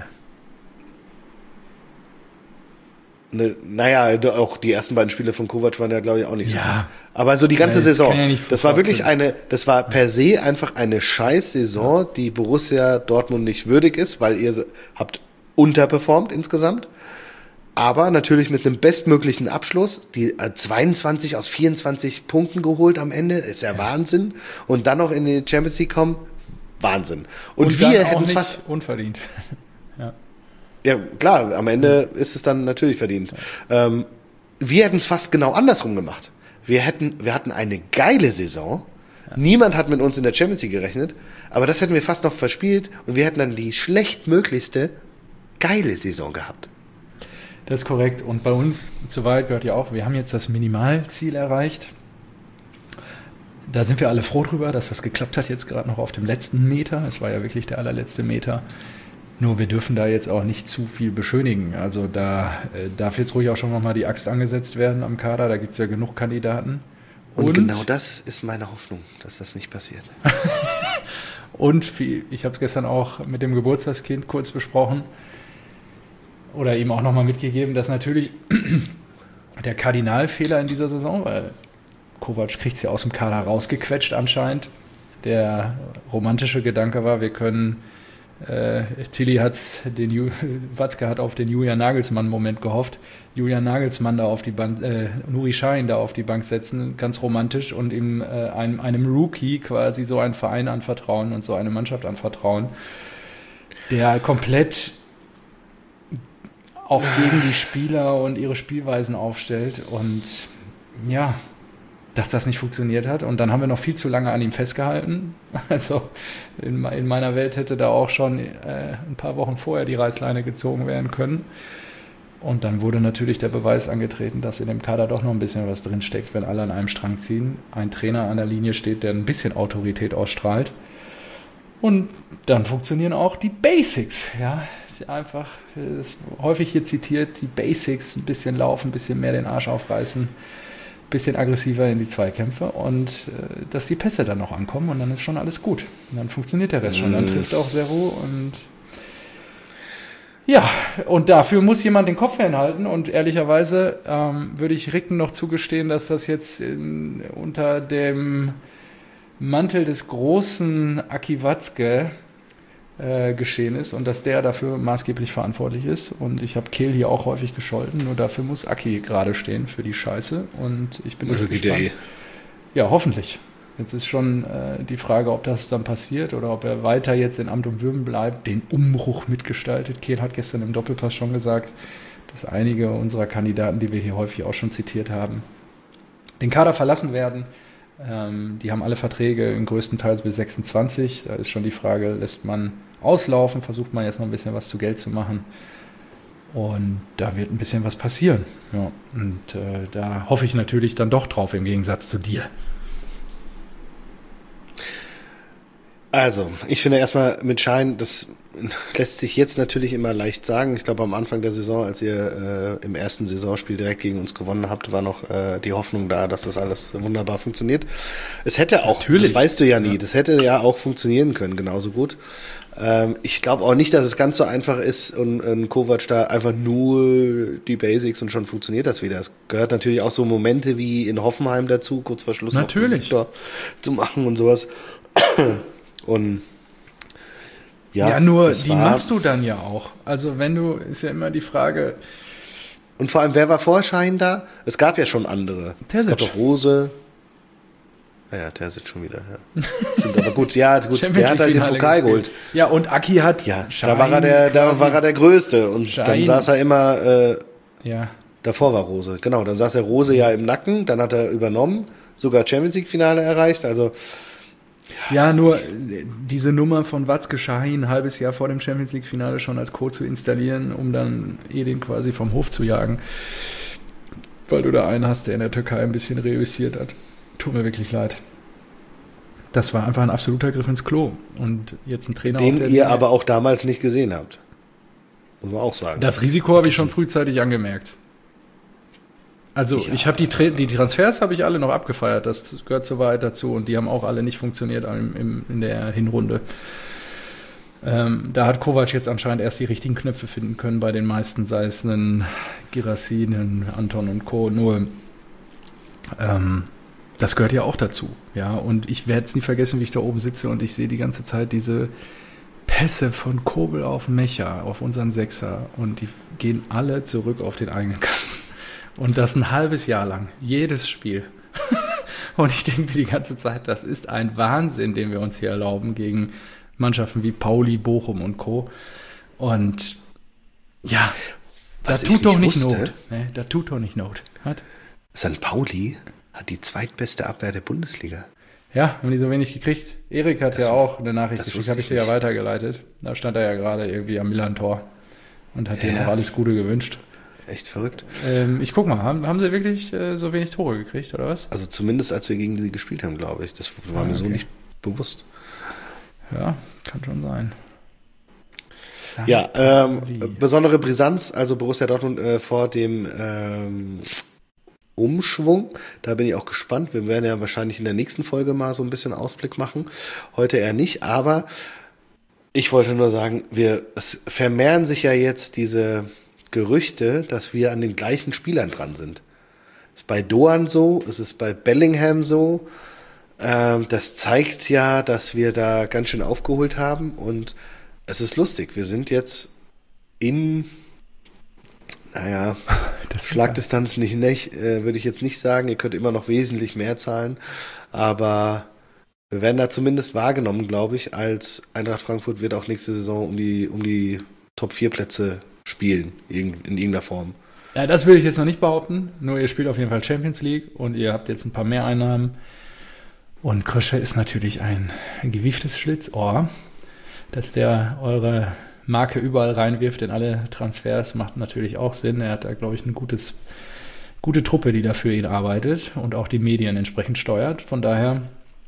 Ne, naja, auch die ersten beiden Spiele von Kovac waren ja, glaube ich, auch nicht so Ja. gut. Aber so die ganze Ja, Saison, kann ja nicht das war wirklich vorstellen. eine, das war per se einfach eine Scheiß-Saison, die Borussia Dortmund nicht würdig ist, weil ihr habt unterperformt insgesamt. Aber natürlich mit einem bestmöglichen Abschluss, die äh, zweiundzwanzig aus vierundzwanzig Punkten geholt am Ende, ist ja, Wahnsinn. Und dann noch in die Champions League kommen, Wahnsinn. Und, dann wir auch hätten es nicht fast, unverdient. Ja. ja klar, am Ende ist es dann natürlich verdient. Ähm, wir hätten es fast genau andersrum gemacht. Wir hätten, wir hatten eine geile Saison. Niemand hat mit uns in der Champions League gerechnet, aber das hätten wir fast noch verspielt und wir hätten dann die schlechtmöglichste geile Saison gehabt. Das ist korrekt. Und bei uns zur Wahrheit gehört ja auch, wir haben jetzt das Minimalziel erreicht. Da sind wir alle froh drüber, dass das geklappt hat, jetzt gerade noch auf dem letzten Meter. Es war ja wirklich der allerletzte Meter. Nur wir dürfen da jetzt auch nicht zu viel beschönigen. Also da äh, darf jetzt ruhig auch schon nochmal die Axt angesetzt werden am Kader. Da gibt es ja genug Kandidaten. Und, und genau das ist meine Hoffnung, dass das nicht passiert. Und wie, ich habe es gestern auch mit dem Geburtstagskind kurz besprochen oder ihm auch nochmal mitgegeben, dass natürlich der Kardinalfehler in dieser Saison, weil Kovac kriegt es ja aus dem Kader rausgequetscht anscheinend, der romantische Gedanke war, wir können, äh, Tilly hat's, den Ju, Watzke hat auf den Julian Nagelsmann-Moment gehofft, Julian Nagelsmann da auf die Bank, äh, Nuri Sahin da auf die Bank setzen, ganz romantisch, und ihm äh, einem, einem Rookie quasi so einen Verein anvertrauen und so eine Mannschaft anvertrauen, der komplett auch gegen die Spieler und ihre Spielweisen aufstellt, und ja, dass das nicht funktioniert hat. Und dann haben wir noch viel zu lange an ihm festgehalten. Also in, in meiner Welt hätte da auch schon äh, ein paar Wochen vorher die Reißleine gezogen werden können. Und dann wurde natürlich der Beweis angetreten, dass in dem Kader doch noch ein bisschen was drinsteckt, wenn alle an einem Strang ziehen. Ein Trainer an der Linie steht, der ein bisschen Autorität ausstrahlt. Und dann funktionieren auch die Basics. Ja, einfach, das ist häufig hier zitiert, die Basics, ein bisschen laufen, ein bisschen mehr den Arsch aufreißen, bisschen aggressiver in die Zweikämpfe, und äh, dass die Pässe dann noch ankommen, und dann ist schon alles gut. Und dann funktioniert der Rest schon. Dann trifft auch Servo, und ja, und dafür muss jemand den Kopf hinhalten, und ehrlicherweise ähm, würde ich Ricken noch zugestehen, dass das jetzt in, unter dem Mantel des großen Aki Watzke äh, geschehen ist und dass der dafür maßgeblich verantwortlich ist. Und ich habe Kehl hier auch häufig gescholten, nur dafür muss Aki gerade stehen für die Scheiße, und ich bin echt gespannt. Eh. Ja, hoffentlich. Jetzt ist schon äh, die Frage, ob das dann passiert oder ob er weiter jetzt in Amt und Würden bleibt, den Umbruch mitgestaltet. Kehl hat gestern im Doppelpass schon gesagt, dass einige unserer Kandidaten, die wir hier häufig auch schon zitiert haben, den Kader verlassen werden. Ähm, die haben alle Verträge im größten Teil bis sechsundzwanzig. Da ist schon die Frage, lässt man auslaufen, versucht man jetzt noch ein bisschen was zu Geld zu machen. Und da wird ein bisschen was passieren. Ja, und äh, da hoffe ich natürlich dann doch drauf, im Gegensatz zu dir. Also, ich finde erstmal mit Schein, das lässt sich jetzt natürlich immer leicht sagen. Ich glaube, am Anfang der Saison, als ihr äh, im ersten Saisonspiel direkt gegen uns gewonnen habt, war noch äh, die Hoffnung da, dass das alles wunderbar funktioniert. Es hätte auch, natürlich. Das weißt du ja nie, das hätte ja auch funktionieren können, genauso gut. Ähm, ich glaube auch nicht, dass es ganz so einfach ist und ein Kovac da einfach nur die Basics und schon funktioniert das wieder. Es gehört natürlich auch so Momente wie in Hoffenheim dazu, kurz vor Schluss natürlich. noch zu machen und sowas. Und ja, ja, nur die war, machst du dann ja auch. Also wenn du, ist ja immer die Frage. Und vor allem, wer war vor Schein da? Es gab ja schon andere. Terzic. Es gab doch Rose. Ja, ja, Terzic schon wieder. Ja. Stimmt, aber gut, ja, gut, der hat halt den Pokal geholt. Ja, und Aki hat. Ja, Schein da war er der, da war er der Größte. Und Schein. Dann saß er immer. Äh, ja. Davor war Rose, genau. Dann saß er Rose ja im Nacken. Dann hat er übernommen, sogar Champions League Finale erreicht. Also Ja, nur diese Nummer von Watzke Sahin ein halbes Jahr vor dem Champions League Finale schon als Co. zu installieren, um dann Edin quasi vom Hof zu jagen, weil du da einen hast, der in der Türkei ein bisschen reüssiert hat. Tut mir wirklich leid. Das war einfach ein absoluter Griff ins Klo. Und jetzt ein Trainer, den ihr Linie, aber auch damals nicht gesehen habt. Muss man auch sagen. Das Risiko habe ich schon frühzeitig angemerkt. Also ja. ich habe die, Tra- die Transfers habe ich alle noch abgefeiert, das gehört so weit dazu, und die haben auch alle nicht funktioniert im, im, in der Hinrunde. Ähm, da hat Kovac jetzt anscheinend erst die richtigen Knöpfe finden können bei den meisten, sei es einen Girassi, einen Anton und Co. Nur ähm, das gehört ja auch dazu. Ja, und ich werde es nie vergessen, wie ich da oben sitze und ich sehe die ganze Zeit diese Pässe von Kobel auf Mecha, auf unseren Sechser, und die gehen alle zurück auf den eigenen Kasten. Und das ein halbes Jahr lang, jedes Spiel. Und ich denke mir die ganze Zeit, das ist ein Wahnsinn, den wir uns hier erlauben gegen Mannschaften wie Pauli, Bochum und Co. Und ja, das tut doch nicht Not. Ne, da tut doch nicht Not. Hat? Sankt Pauli hat die zweitbeste Abwehr der Bundesliga. Ja, haben die so wenig gekriegt. Erik hat das ja auch eine Nachricht geschickt, habe ich dir ja weitergeleitet. Da stand er ja gerade irgendwie am Milan-Tor und hat ja. dir noch alles Gute gewünscht. Echt verrückt. Ähm, ich guck mal, haben, haben sie wirklich äh, so wenig Tore gekriegt, oder was? Also zumindest als wir gegen sie gespielt haben, glaube ich. Das war ah, mir okay. so nicht bewusst. Ja, kann schon sein. Sankt ja, ähm, besondere Brisanz, also Borussia Dortmund äh, vor dem ähm, Umschwung. Da bin ich auch gespannt. Wir werden ja wahrscheinlich in der nächsten Folge mal so ein bisschen Ausblick machen. Heute eher nicht, aber ich wollte nur sagen, wir es vermehren sich ja jetzt diese Gerüchte, dass wir an den gleichen Spielern dran sind. Es ist bei Doan so, es ist bei Bellingham so. Ähm, das zeigt ja, dass wir da ganz schön aufgeholt haben und es ist lustig. Wir sind jetzt in, naja, Das Schlagdistanz nicht, nicht äh, würde ich jetzt nicht sagen. Ihr könnt immer noch wesentlich mehr zahlen, aber wir werden da zumindest wahrgenommen, glaube ich, als Eintracht Frankfurt wird auch nächste Saison um die, um die Top vier Plätze spielen, in irgendeiner Form. Ja, das würde ich jetzt noch nicht behaupten. Nur ihr spielt auf jeden Fall Champions League und ihr habt jetzt ein paar mehr Einnahmen. Und Krösche ist natürlich ein, ein gewieftes Schlitzohr, dass der eure Marke überall reinwirft in alle Transfers, macht natürlich auch Sinn. Er hat da, glaube ich, eine gutes, gute Truppe, die da für ihn arbeitet und auch die Medien entsprechend steuert. Von daher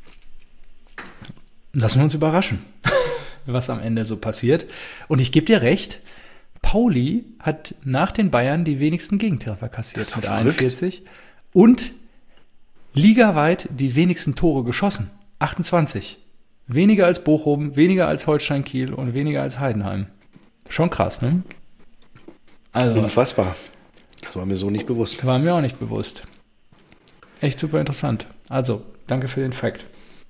lassen wir uns überraschen, was am Ende so passiert. Und ich gebe dir recht, Pauli hat nach den Bayern die wenigsten Gegentreffer kassiert mit einundvierzig und ligaweit die wenigsten Tore geschossen, achtundzwanzig. Weniger als Bochum, weniger als Holstein Kiel und weniger als Heidenheim. Schon krass, ne? Also, unfassbar. Das war mir so nicht bewusst. War mir auch nicht bewusst. Echt super interessant. Also, danke für den Fact.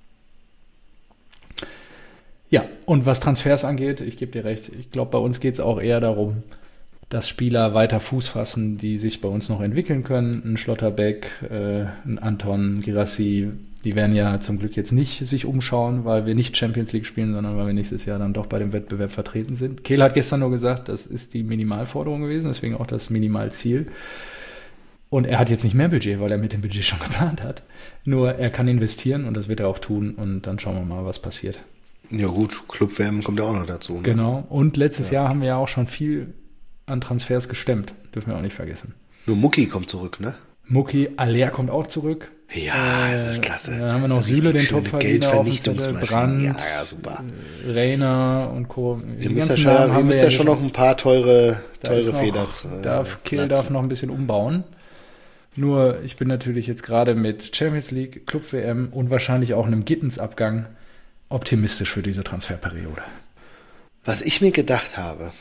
Ja, und was Transfers angeht, ich gebe dir recht, ich glaube, bei uns geht es auch eher darum, dass Spieler weiter Fuß fassen, die sich bei uns noch entwickeln können. Ein Schlotterbeck, äh, ein Anton, Girassi, die werden ja zum Glück jetzt nicht sich umschauen, weil wir nicht Champions League spielen, sondern weil wir nächstes Jahr dann doch bei dem Wettbewerb vertreten sind. Kehl hat gestern nur gesagt, das ist die Minimalforderung gewesen, deswegen auch das Minimalziel. Und er hat jetzt nicht mehr Budget, weil er mit dem Budget schon geplant hat. Nur er kann investieren und das wird er auch tun und dann schauen wir mal, was passiert. Ja gut, Club-W M kommt ja auch noch dazu. Ne? Genau, und letztes ja. Jahr haben wir ja auch schon viel an Transfers gestemmt, dürfen wir auch nicht vergessen. Nur Mucki kommt zurück, ne? Mucki, Aller kommt auch zurück. Ja, äh, das ist klasse. Dann haben wir noch Süle, den Topverdiener auf dem Zettel, Brandt, ja, ja, super. Reiner und Co. Ihr müsst ja schon, ihr müsst ja schon noch ein paar teure, teure Feder. Darf, Kiel darf noch ein bisschen umbauen. Nur, ich bin natürlich jetzt gerade mit Champions League, Club-W M und wahrscheinlich auch einem Gittens-Abgang optimistisch für diese Transferperiode. Was ich mir gedacht habe,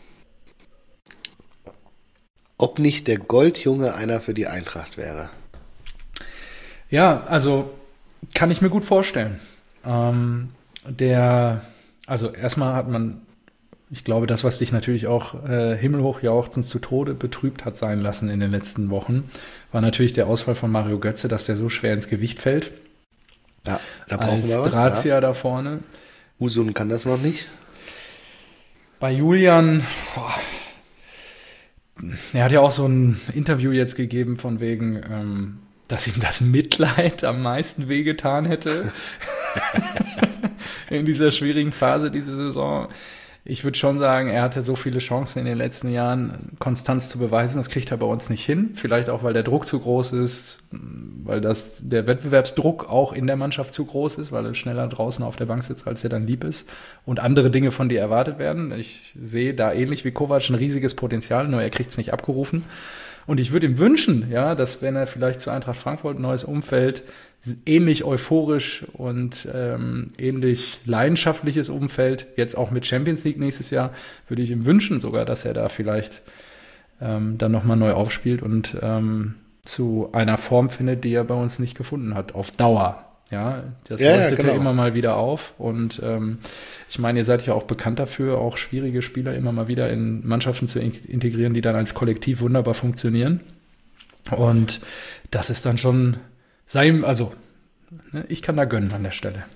ob nicht der Goldjunge einer für die Eintracht wäre. Ja, also kann ich mir gut vorstellen. Ähm, der, also erstmal hat man, ich glaube, das, was dich natürlich auch äh, himmelhoch jauchzend zu Tode betrübt hat sein lassen in den letzten Wochen, war natürlich der Ausfall von Mario Götze, dass der so schwer ins Gewicht fällt. Ja, da brauchen als wir was. Drahtzieher ja. da vorne. Usun kann das noch nicht. Bei Julian, boah, er hat ja auch so ein Interview jetzt gegeben von wegen, ähm, dass ihm das Mitleid am meisten wehgetan hätte in dieser schwierigen Phase diese Saison. Ich würde schon sagen, er hatte so viele Chancen in den letzten Jahren, Konstanz zu beweisen. Das kriegt er bei uns nicht hin. Vielleicht auch, weil der Druck zu groß ist, weil das, der Wettbewerbsdruck auch in der Mannschaft zu groß ist, weil er schneller draußen auf der Bank sitzt, als er dann lieb ist und andere Dinge von dir erwartet werden. Ich sehe da ähnlich wie Kovac ein riesiges Potenzial, nur er kriegt es nicht abgerufen. Und ich würde ihm wünschen, ja, dass wenn er vielleicht zu Eintracht Frankfurt, neues Umfeld, ähnlich euphorisch und ähm, ähnlich leidenschaftliches Umfeld, jetzt auch mit Champions League nächstes Jahr, würde ich ihm wünschen sogar, dass er da vielleicht ähm, dann nochmal neu aufspielt und ähm, zu einer Form findet, die er bei uns nicht gefunden hat, auf Dauer. Ja, das ja, leuchtet ja, genau. ja immer mal wieder auf und ähm, ich meine, ihr seid ja auch bekannt dafür, auch schwierige Spieler immer mal wieder in Mannschaften zu in- integrieren, die dann als Kollektiv wunderbar funktionieren und das ist dann schon sein, also ne, ich kann da gönnen an der Stelle.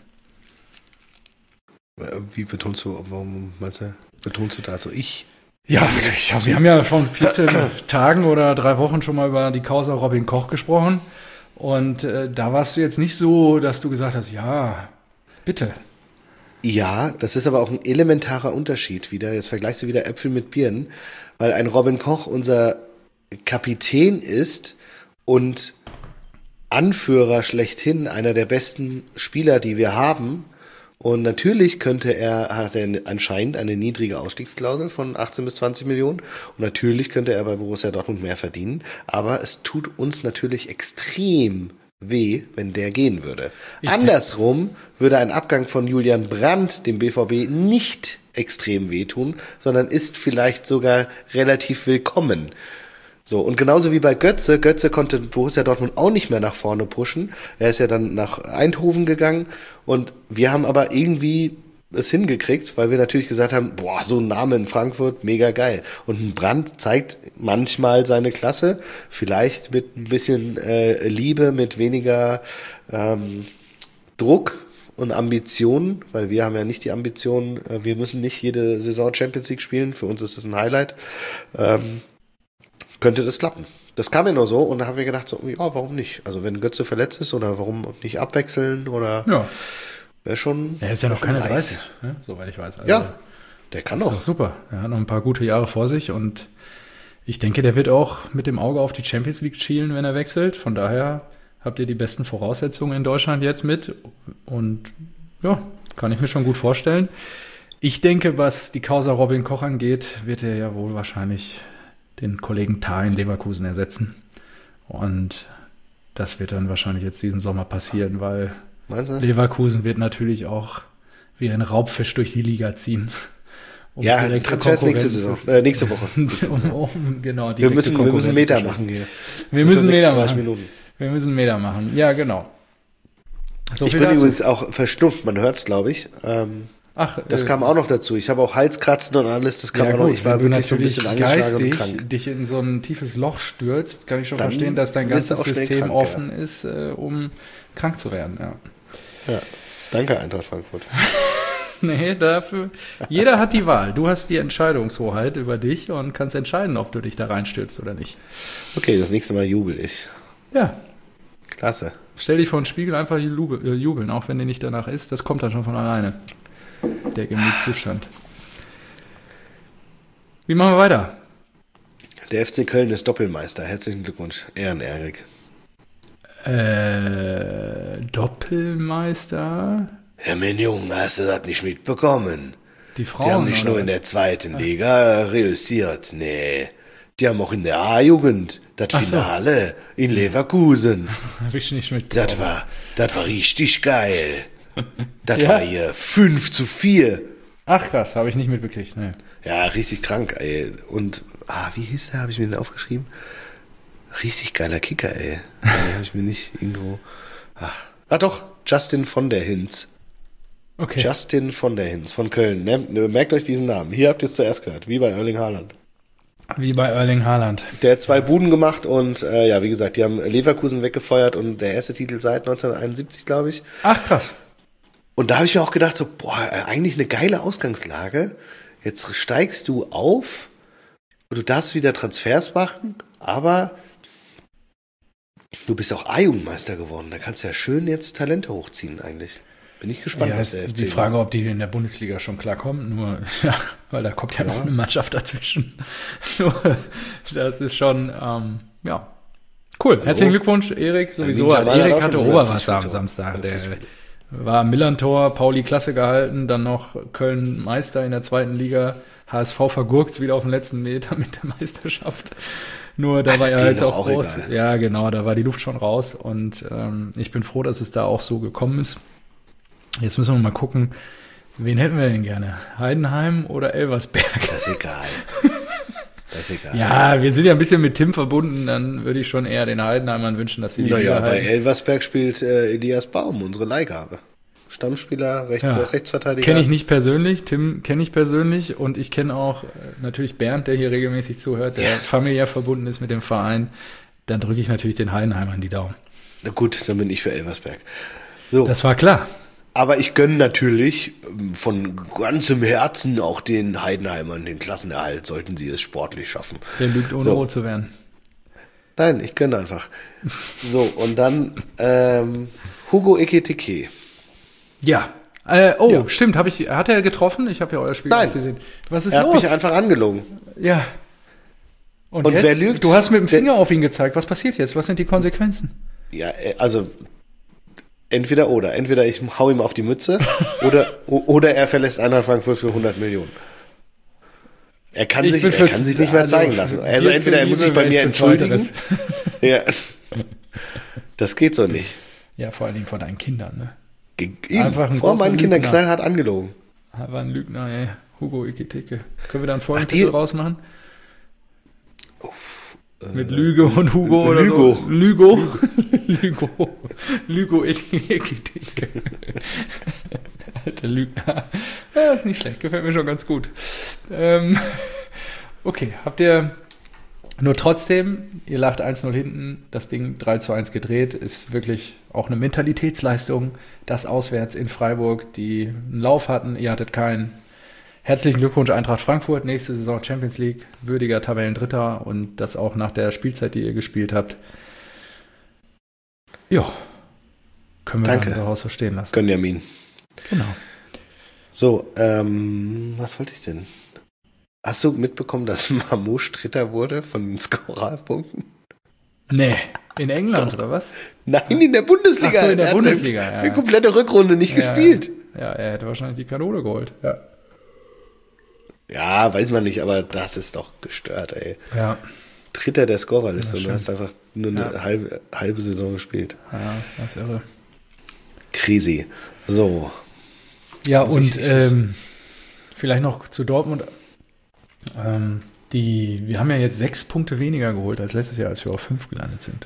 Wie betonst du, warum meinst du, betonst du da so ich? Ja, ja, wir haben ja vor vierzehn Tagen oder drei Wochen schon mal über die Causa Robin Koch gesprochen. Und äh, da warst du jetzt nicht so, dass du gesagt hast, ja, bitte. Ja, das ist aber auch ein elementarer Unterschied wieder. Jetzt vergleichst du wieder Äpfel mit Birnen, weil ein Robin Koch unser Kapitän ist und Anführer schlechthin, einer der besten Spieler, die wir haben. Und natürlich könnte er, hat er anscheinend eine niedrige Ausstiegsklausel von achtzehn bis zwanzig Millionen. Und natürlich könnte er bei Borussia Dortmund mehr verdienen. Aber es tut uns natürlich extrem weh, wenn der gehen würde. Ich Andersrum würde ein Abgang von Julian Brandt dem B V B nicht extrem wehtun, sondern ist vielleicht sogar relativ willkommen. So, und genauso wie bei Götze, Götze konnte Borussia Dortmund auch nicht mehr nach vorne pushen. Er ist ja dann nach Eindhoven gegangen und wir haben aber irgendwie es hingekriegt, weil wir natürlich gesagt haben, boah, so ein Name in Frankfurt, mega geil. Und ein Brandt zeigt manchmal seine Klasse, vielleicht mit ein bisschen äh, Liebe, mit weniger ähm, Druck und Ambitionen, weil wir haben ja nicht die Ambitionen, äh, wir müssen nicht jede Saison Champions League spielen, für uns ist das ein Highlight, ähm, könnte das klappen. Das kam ja nur so und da haben wir gedacht, so, ja, warum nicht? Also wenn Götze verletzt ist oder warum nicht abwechseln oder Ja. wäre schon. Er ist ja noch keine nice. dreißig, ne? Soweit ich weiß. Also, Ja, der kann ist noch. doch super. Er hat noch ein paar gute Jahre vor sich und ich denke, der wird auch mit dem Auge auf die Champions League schielen, wenn er wechselt. Von daher habt ihr die besten Voraussetzungen in Deutschland jetzt mit und ja, kann ich mir schon gut vorstellen. Ich denke, was die Causa Robin Koch angeht, wird er ja wohl wahrscheinlich den Kollegen Tah in Leverkusen ersetzen. Und das wird dann wahrscheinlich jetzt diesen Sommer passieren, weil Meinst du? Leverkusen wird natürlich auch wie ein Raubfisch durch die Liga ziehen. Um Ja, direkte Transfers nächste Konkurrenz- Saison, äh, nächste Woche. Nächste um, Saison. um, genau, Wir direkte müssen, wir müssen Konkurrenz Meter zu schaffen. machen hier. Wir müssen Für Meter sechsunddreißig machen. Minuten. Wir müssen Meter machen. Ja, genau. So Ich viel bin dazu. übrigens auch verstopft, man hört es, glaube ich. Ähm, Ach, das äh, kam auch noch dazu. Ich habe auch Halskratzen und alles, das kam ja, auch noch. gut, Ich war wenn du wirklich so ein natürlich bisschen angeschlagen und geistig krank. dich in so ein tiefes Loch stürzt, kann ich schon Dann verstehen, dass dein wirst du ganzes auch schnell System krank, offen ist, äh, um krank zu werden. Ja. Ja. Danke, Eintracht Frankfurt. Nee, dafür. Jeder hat die Wahl. Du hast die Entscheidungshoheit über dich und kannst entscheiden, ob du dich da reinstürzt oder nicht. Okay, das nächste Mal jubel ich. Ja, Klasse. stell dich vor den Spiegel, einfach jubel- äh, jubeln, auch wenn dir nicht danach ist. Das kommt dann schon von alleine. Der Gemütszustand. Wie machen wir weiter? Der F C Köln ist Doppelmeister. Herzlichen Glückwunsch. Ehrenerik. Äh, Doppelmeister? Herr Menjung, hast du das nicht mitbekommen? Die Frauen, Die haben nicht oder nur in der zweiten Liga reüssiert, nee. Die haben auch in der A-Jugend das Ach so. Finale in Leverkusen. Hab ich nicht mit. Das war, das war richtig geil. Das Ja? war hier fünf zu vier. Ach krass, habe ich nicht mitbekriegt. Nee. Ja, richtig krank, ey. Und, ah, wie hieß der? Habe ich mir den aufgeschrieben? Richtig geiler Kicker, ey. Den habe ich mir nicht irgendwo. Ach. Ah, doch, Justin von der Hinz. Okay. Justin von der Hinz von Köln. Ne- Merkt euch diesen Namen. Hier habt ihr es zuerst gehört, wie bei Erling Haaland. Wie bei Erling Haaland. Der hat zwei Buden gemacht und äh, ja, wie gesagt, die haben Leverkusen weggefeuert und der erste Titel seit neunzehnhunderteinundsiebzig, glaube ich. Ach krass. Und da habe ich mir auch gedacht, so, boah, äh, eigentlich eine geile Ausgangslage. Jetzt steigst du auf und du darfst wieder Transfers machen, aber du bist auch A-Jugendmeister geworden. Da kannst du ja schön jetzt Talente hochziehen eigentlich. Bin ich gespannt, Ja, was ist der F die C Frage, ob die in der Bundesliga schon klarkommen. Nur, ja, weil da kommt ja, Ja. noch eine Mannschaft dazwischen. Nur, das ist schon, ähm, ja, cool. Herzlichen Glückwunsch, Erik. Sowieso, Ninja Maler hat Erik auch hatte schon Oberwasser am hundertfünfzig Samstag. Der hundertfünfzig. war Millantor, Pauli Klasse gehalten, dann noch Köln Meister in der zweiten Liga. H S V vergurkt wieder auf den letzten Meter mit der Meisterschaft. Nur da Ah, war das ja ist jetzt denen auch auch raus. egal. Ja, genau, da war die Luft schon raus und ähm, ich bin froh, dass es da auch so gekommen ist. Jetzt müssen wir mal gucken, wen hätten wir denn gerne? Heidenheim oder Elversberg? Das ist egal. Das ist egal. Ja, wir sind ja ein bisschen mit Tim verbunden, dann würde ich schon eher den Heidenheimern wünschen, dass sie die Naja, Liga bei halten. Elversberg spielt äh, Elias Baum, unsere Leihgabe. Stammspieler, Rechts, Ja. Rechtsverteidiger. Kenne ich nicht persönlich, Tim kenne ich persönlich und ich kenne auch äh, natürlich Bernd, der hier regelmäßig zuhört, der Ja. familiär verbunden ist mit dem Verein. Dann drücke ich natürlich den Heidenheimern die Daumen. Na gut, dann bin ich für Elversberg. So, Das war klar. aber ich gönne natürlich ähm, von ganzem Herzen auch den Heidenheimern den Klassenerhalt, sollten sie es sportlich schaffen. Der lügt ohne So. rot zu werden. Nein, ich gönne einfach. So, und dann ähm, Hugo Ekitike. Ja. Äh, oh, Ja. stimmt. Hab ich, hat er getroffen? Ich habe ja euer Spiel Nein. nicht gesehen. Was ist Er hat los? mich einfach angelogen. Ja. Und, Und jetzt? wer lügt? Du hast mit dem Der- Finger auf ihn gezeigt. Was passiert jetzt? Was sind die Konsequenzen? Ja, äh, also entweder oder. Entweder ich hau ihm auf die Mütze oder, o- oder er verlässt Eintracht Frankfurt für hundert Millionen. Er kann, Ich sich, bin er fürs- kann sich nicht mehr also, zeigen lassen. Also dir entweder er muss sich zuliebe bei wäre mir ich fürs entschuldigen. Weiteres. Ja. Das geht so nicht. Ja, vor allen Dingen von deinen Kindern, ne? Ge- Ihm, Einfach ein vor großer meinen Kindern Lügner. knallhart angelogen. War ein Lügner, ey. Hugo Ekitike. Können wir da einen Ach, Folgentitel die- rausmachen? Mit Lüge und Hugo oder Lügo. so. Lügo. Lügo. Lügo Etike. Alter Lügner. Ja, ist nicht schlecht. Gefällt mir schon ganz gut. Ähm, okay, habt ihr nur trotzdem, ihr lacht eins null hinten, das Ding drei zu eins gedreht, ist wirklich auch eine Mentalitätsleistung, das auswärts in Freiburg, die einen Lauf hatten, ihr hattet keinen. Herzlichen Glückwunsch Eintracht Frankfurt, nächste Saison Champions League, würdiger Tabellendritter und das auch nach der Spielzeit, die ihr gespielt habt. Ja, können wir Danke. dann daraus so stehen lassen. Gönjamin. Genau. So, ähm, was wollte ich denn? Hast du mitbekommen, dass Mamouche Dritter wurde von den Scorerpunkten? Nee, in England oder was? Nein, in der Bundesliga. Ach so, in der Er hat Bundesliga, eine, ja. eine komplette Rückrunde nicht Ja, gespielt. Ja, er hätte wahrscheinlich die Kanone geholt. Ja, Ja, weiß man nicht, aber das ist doch gestört, ey. ja, Dritter der Scorerliste Ja, und du hast einfach nur eine Ja. halbe, halbe Saison gespielt. ja, das ist irre. Krise. So. Ja, Muss und ich- ich muss- ähm, vielleicht noch zu Dortmund. Ähm, die, wir haben ja jetzt sechs Punkte weniger geholt als letztes Jahr, als wir auf fünf gelandet sind.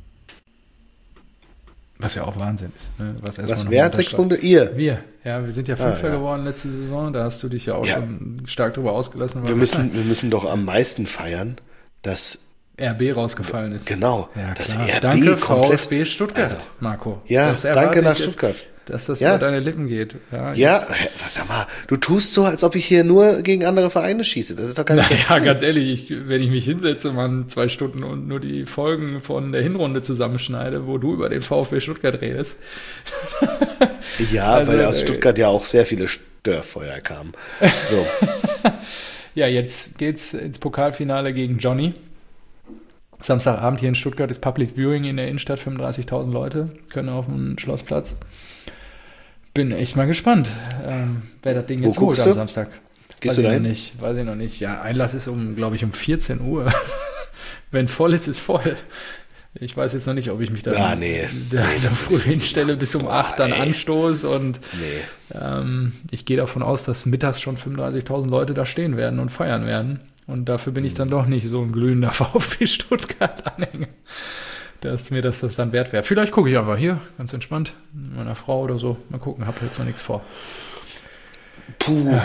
Was ja auch Wahnsinn ist. Ne? Was, erstmal Was, noch wer mal hat sechs unterschreibt. Punkte? Ihr. Wir. Ja, wir sind ja Ah, Fünfter ja. geworden letzte Saison. Da hast du dich ja auch Ja. schon stark drüber ausgelassen. weil Wir müssen, wir müssen doch am meisten feiern, dass, R B rausgefallen ist. genau, Ja, dass klar. R B Danke, komplett, VfB Stuttgart, also, Marco. ja, Das erwarte danke nach ich jetzt, Stuttgart. Dass das Ja. über deine Lippen geht. Ja, Ja, hä, was sag mal, du tust so, als ob ich hier nur gegen andere Vereine schieße. Das ist doch keine Naja, ganz ehrlich, ich, wenn ich mich hinsetze, man zwei Stunden und nur die Folgen von der Hinrunde zusammenschneide, wo du über den VfB Stuttgart redest. Ja, Also, weil aus äh, Stuttgart ja auch sehr viele Störfeuer kamen. So, Ja, jetzt geht's ins Pokalfinale gegen Johnny. Samstagabend hier in Stuttgart ist Public Viewing in der Innenstadt, fünfunddreißigtausend Leute können auf dem Schlossplatz. Bin echt mal gespannt, ähm, wer das Ding Wo jetzt holt guckst am du? Samstag. Gehst weiß du ich dahin? noch nicht, weiß ich noch nicht. Ja, Einlass ist um, glaube ich, um vierzehn Uhr. Wenn voll ist, ist voll. Ich weiß jetzt noch nicht, ob ich mich da Ah, nee. da Nee, so das früh muss ich hinstelle, bis um Boah, acht dann ey. Anstoß und nee. ähm, ich gehe davon aus, dass mittags schon fünfunddreißigtausend Leute da stehen werden und feiern werden. Und dafür bin ich dann doch nicht so ein glühender VfB Stuttgart-Anhänger, dass mir das, das dann wert wäre. Vielleicht gucke ich einfach hier, ganz entspannt, mit meiner Frau oder so. Mal gucken, habe jetzt noch nichts vor. Puh.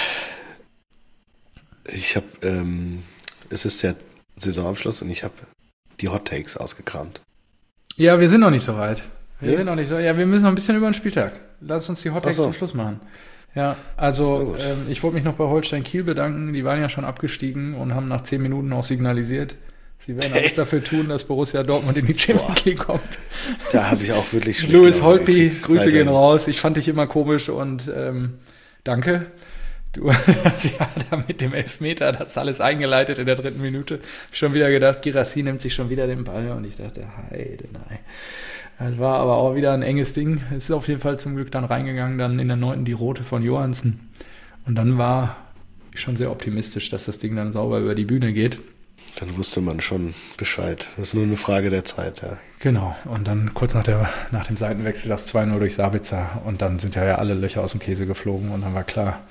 Ich habe, ähm, es ist der Saisonabschluss und ich habe die Hot Takes ausgekramt. Ja, wir sind noch nicht so weit. Wir Nee? sind noch nicht so. Ja, wir müssen noch ein bisschen über den Spieltag. Lass uns die Hot Takes Ach so. zum Schluss machen. Ja, Na also gut. ähm, ich wollte mich noch bei Holstein Kiel bedanken. Die waren ja schon abgestiegen und haben nach zehn Minuten auch signalisiert, sie werden alles dafür tun, dass Borussia Dortmund in die Champions League kommt. Da habe ich auch wirklich schlecht Louis Laune Holtby, gekriegt. Grüße Weiterhin. gehen raus. Ich fand dich immer komisch und ähm, danke. Du hast ja da mit dem Elfmeter das alles eingeleitet in der dritten Minute. Schon wieder gedacht, Girassi nimmt sich schon wieder den Ball und ich dachte, heide, nein. Das war aber auch wieder ein enges Ding. Es ist auf jeden Fall zum Glück dann reingegangen, dann in der neunten die rote von Johansen. Und dann war ich schon sehr optimistisch, dass das Ding dann sauber über die Bühne geht. Dann wusste man schon Bescheid. Das ist nur eine Frage der Zeit, ja. Genau, und dann kurz nach, der, nach dem Seitenwechsel das zwei null durch Sabitzer und dann sind ja, ja alle Löcher aus dem Käse geflogen und dann war klar,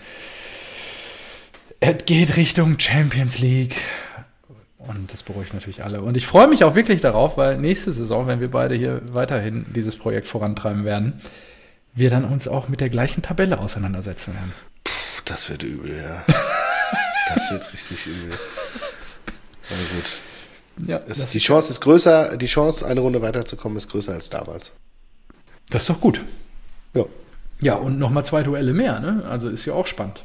es geht Richtung Champions League und das beruhigt natürlich alle. Und ich freue mich auch wirklich darauf, weil nächste Saison, wenn wir beide hier weiterhin dieses Projekt vorantreiben werden, wir dann uns auch mit der gleichen Tabelle auseinandersetzen werden. Puh, das wird übel, ja. Das wird richtig übel. Aber gut. Ja, Es, das, die Chance ist größer, die Chance, eine Runde weiterzukommen, ist größer als damals. das ist doch gut. Ja. Ja, und nochmal zwei Duelle mehr, ne? Also ist ja auch spannend.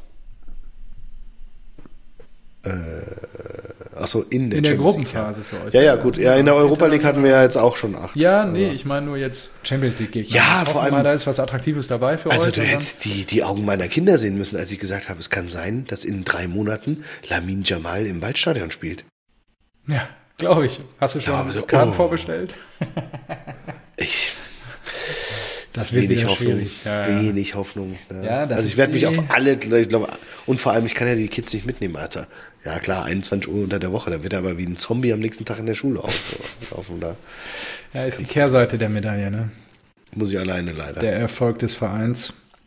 Achso, in der In der Champions League, Gruppenphase für euch. Ja, ja, gut. Ja, in der Europa League hatten wir ja jetzt auch schon acht. Ja, nee, Aber- ich meine nur jetzt Champions League Gegner. Ja, Hoffen vor allem- mal, da ist was Attraktives dabei für Also euch. du und dann- hättest die, die Augen meiner Kinder sehen müssen, als ich gesagt habe, es kann sein, dass in drei Monaten Lamine Jamal im Waldstadion spielt. Ja, glaube ich. Hast du schon Ja, aber so, Karten oh. vorbestellt? Ich, Das wird wenig wieder Hoffnung. schwierig. Ja, ja. Wenig Hoffnung. Ja. Ja, das also ich ist werde mich eh- auf alle, ich glaube, und vor allem, ich kann ja die Kids nicht mitnehmen, Alter. Ja klar, einundzwanzig Uhr unter der Woche, dann wird er aber wie ein Zombie am nächsten Tag in der Schule auslaufen. Da Ja, ist die Kehrseite der Medaille, ne? muss ich alleine leider. Der Erfolg des Vereins.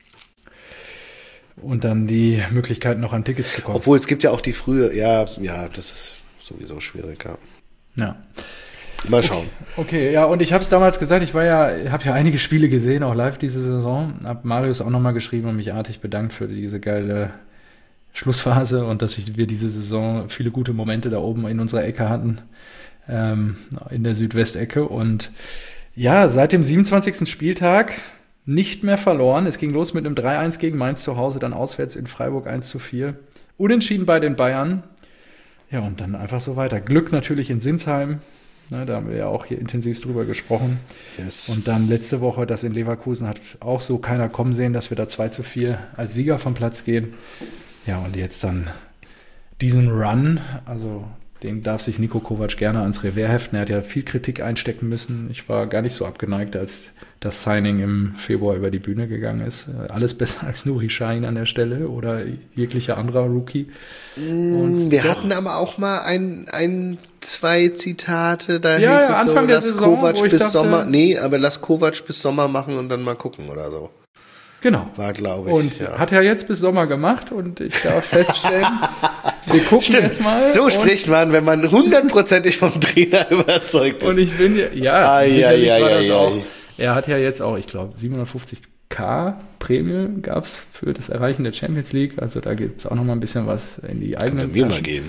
Und dann die Möglichkeit, noch an Tickets zu kommen. Obwohl es gibt ja auch die frühe, ja, ja, das ist sowieso schwierig, ja. Ja. Mal schauen. Okay, ja, und ich habe es damals gesagt, ich war ja, habe ja einige Spiele gesehen, auch live diese Saison. Hab Marius auch nochmal geschrieben und mich artig bedankt für diese geile Schlussphase und dass wir diese Saison viele gute Momente da oben in unserer Ecke hatten, ähm, in der Südwestecke. Und ja, seit dem siebenundzwanzigsten Spieltag nicht mehr verloren. Es ging los mit einem drei eins gegen Mainz zu Hause, dann auswärts in Freiburg eins zu vier. Unentschieden bei den Bayern. Ja, und dann einfach so weiter. Glück natürlich in Sinsheim. Ne, da haben wir ja auch hier intensiv drüber gesprochen. Yes. Und dann letzte Woche, das in Leverkusen hat auch so keiner kommen sehen, dass wir da zwei zu vier als Sieger vom Platz gehen. Ja, und jetzt dann diesen Run, also den darf sich Niko Kovac gerne ans Revers heften. Er hat ja viel Kritik einstecken müssen. Ich war gar nicht so abgeneigt, als das Signing im Februar über die Bühne gegangen ist. Alles besser als Nuri Sahin an der Stelle oder jeglicher anderer Rookie. Und wir doch, hatten aber auch mal ein, ein zwei Zitate, da ja, hieß es Anfang so, der lass Saison, Kovac bis dachte, Sommer, nee, aber lass Kovac bis Sommer machen und dann mal gucken oder so. Genau. War, glaube ich. Und ja. hat er jetzt bis Sommer gemacht und ich darf feststellen, wir gucken Stimmt. jetzt mal. So spricht man, wenn man hundertprozentig vom Trainer überzeugt ist. Und ich bin ja, ja, ai, sicherlich ai, war ai, das ai, auch. ai. Er hat ja jetzt auch, ich glaube, siebenhundertfünfzigtausend Prämie gab es für das Erreichen der Champions League. Also da gibt es auch noch mal ein bisschen was in die eigenen Kann mir mal geben.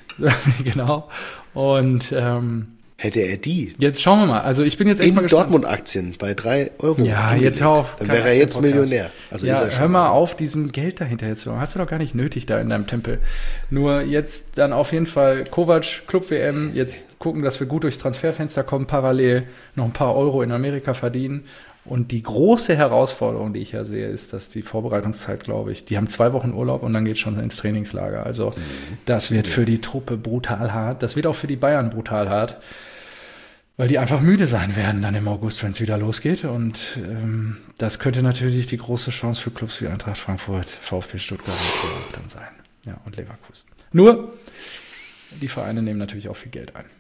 Genau. Und ähm, hätte er die? Jetzt schauen wir mal. Also ich bin jetzt echt in mal gespannt. Dortmund-Aktien bei drei Euro. Ja, angelegt. jetzt hör auf. Dann wäre er jetzt Millionär. Also ja, ist er schon hör mal auf, diesem Geld dahinter jetzt zu. Hast du doch gar nicht nötig da in deinem Tempel. Nur jetzt dann auf jeden Fall Kovac, Club-W M, jetzt gucken, dass wir gut durchs Transferfenster kommen, parallel noch ein paar Euro in Amerika verdienen. Und die große Herausforderung, die ich ja sehe, ist, dass die Vorbereitungszeit, glaube ich, die haben zwei Wochen Urlaub und dann geht schon ins Trainingslager. Also mhm. das wird für die Truppe brutal hart. Das wird auch für die Bayern brutal hart, weil die einfach müde sein werden dann im August, wenn es wieder losgeht. Und ähm, das könnte natürlich die große Chance für Clubs wie Eintracht Frankfurt, VfB Stuttgart und dann sein. Ja, und Leverkusen. Nur, die Vereine nehmen natürlich auch viel Geld ein.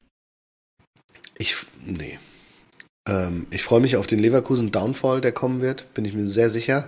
Ich, nee. Ähm, ich freue mich auf den Leverkusen Downfall, der kommen wird, bin ich mir sehr sicher.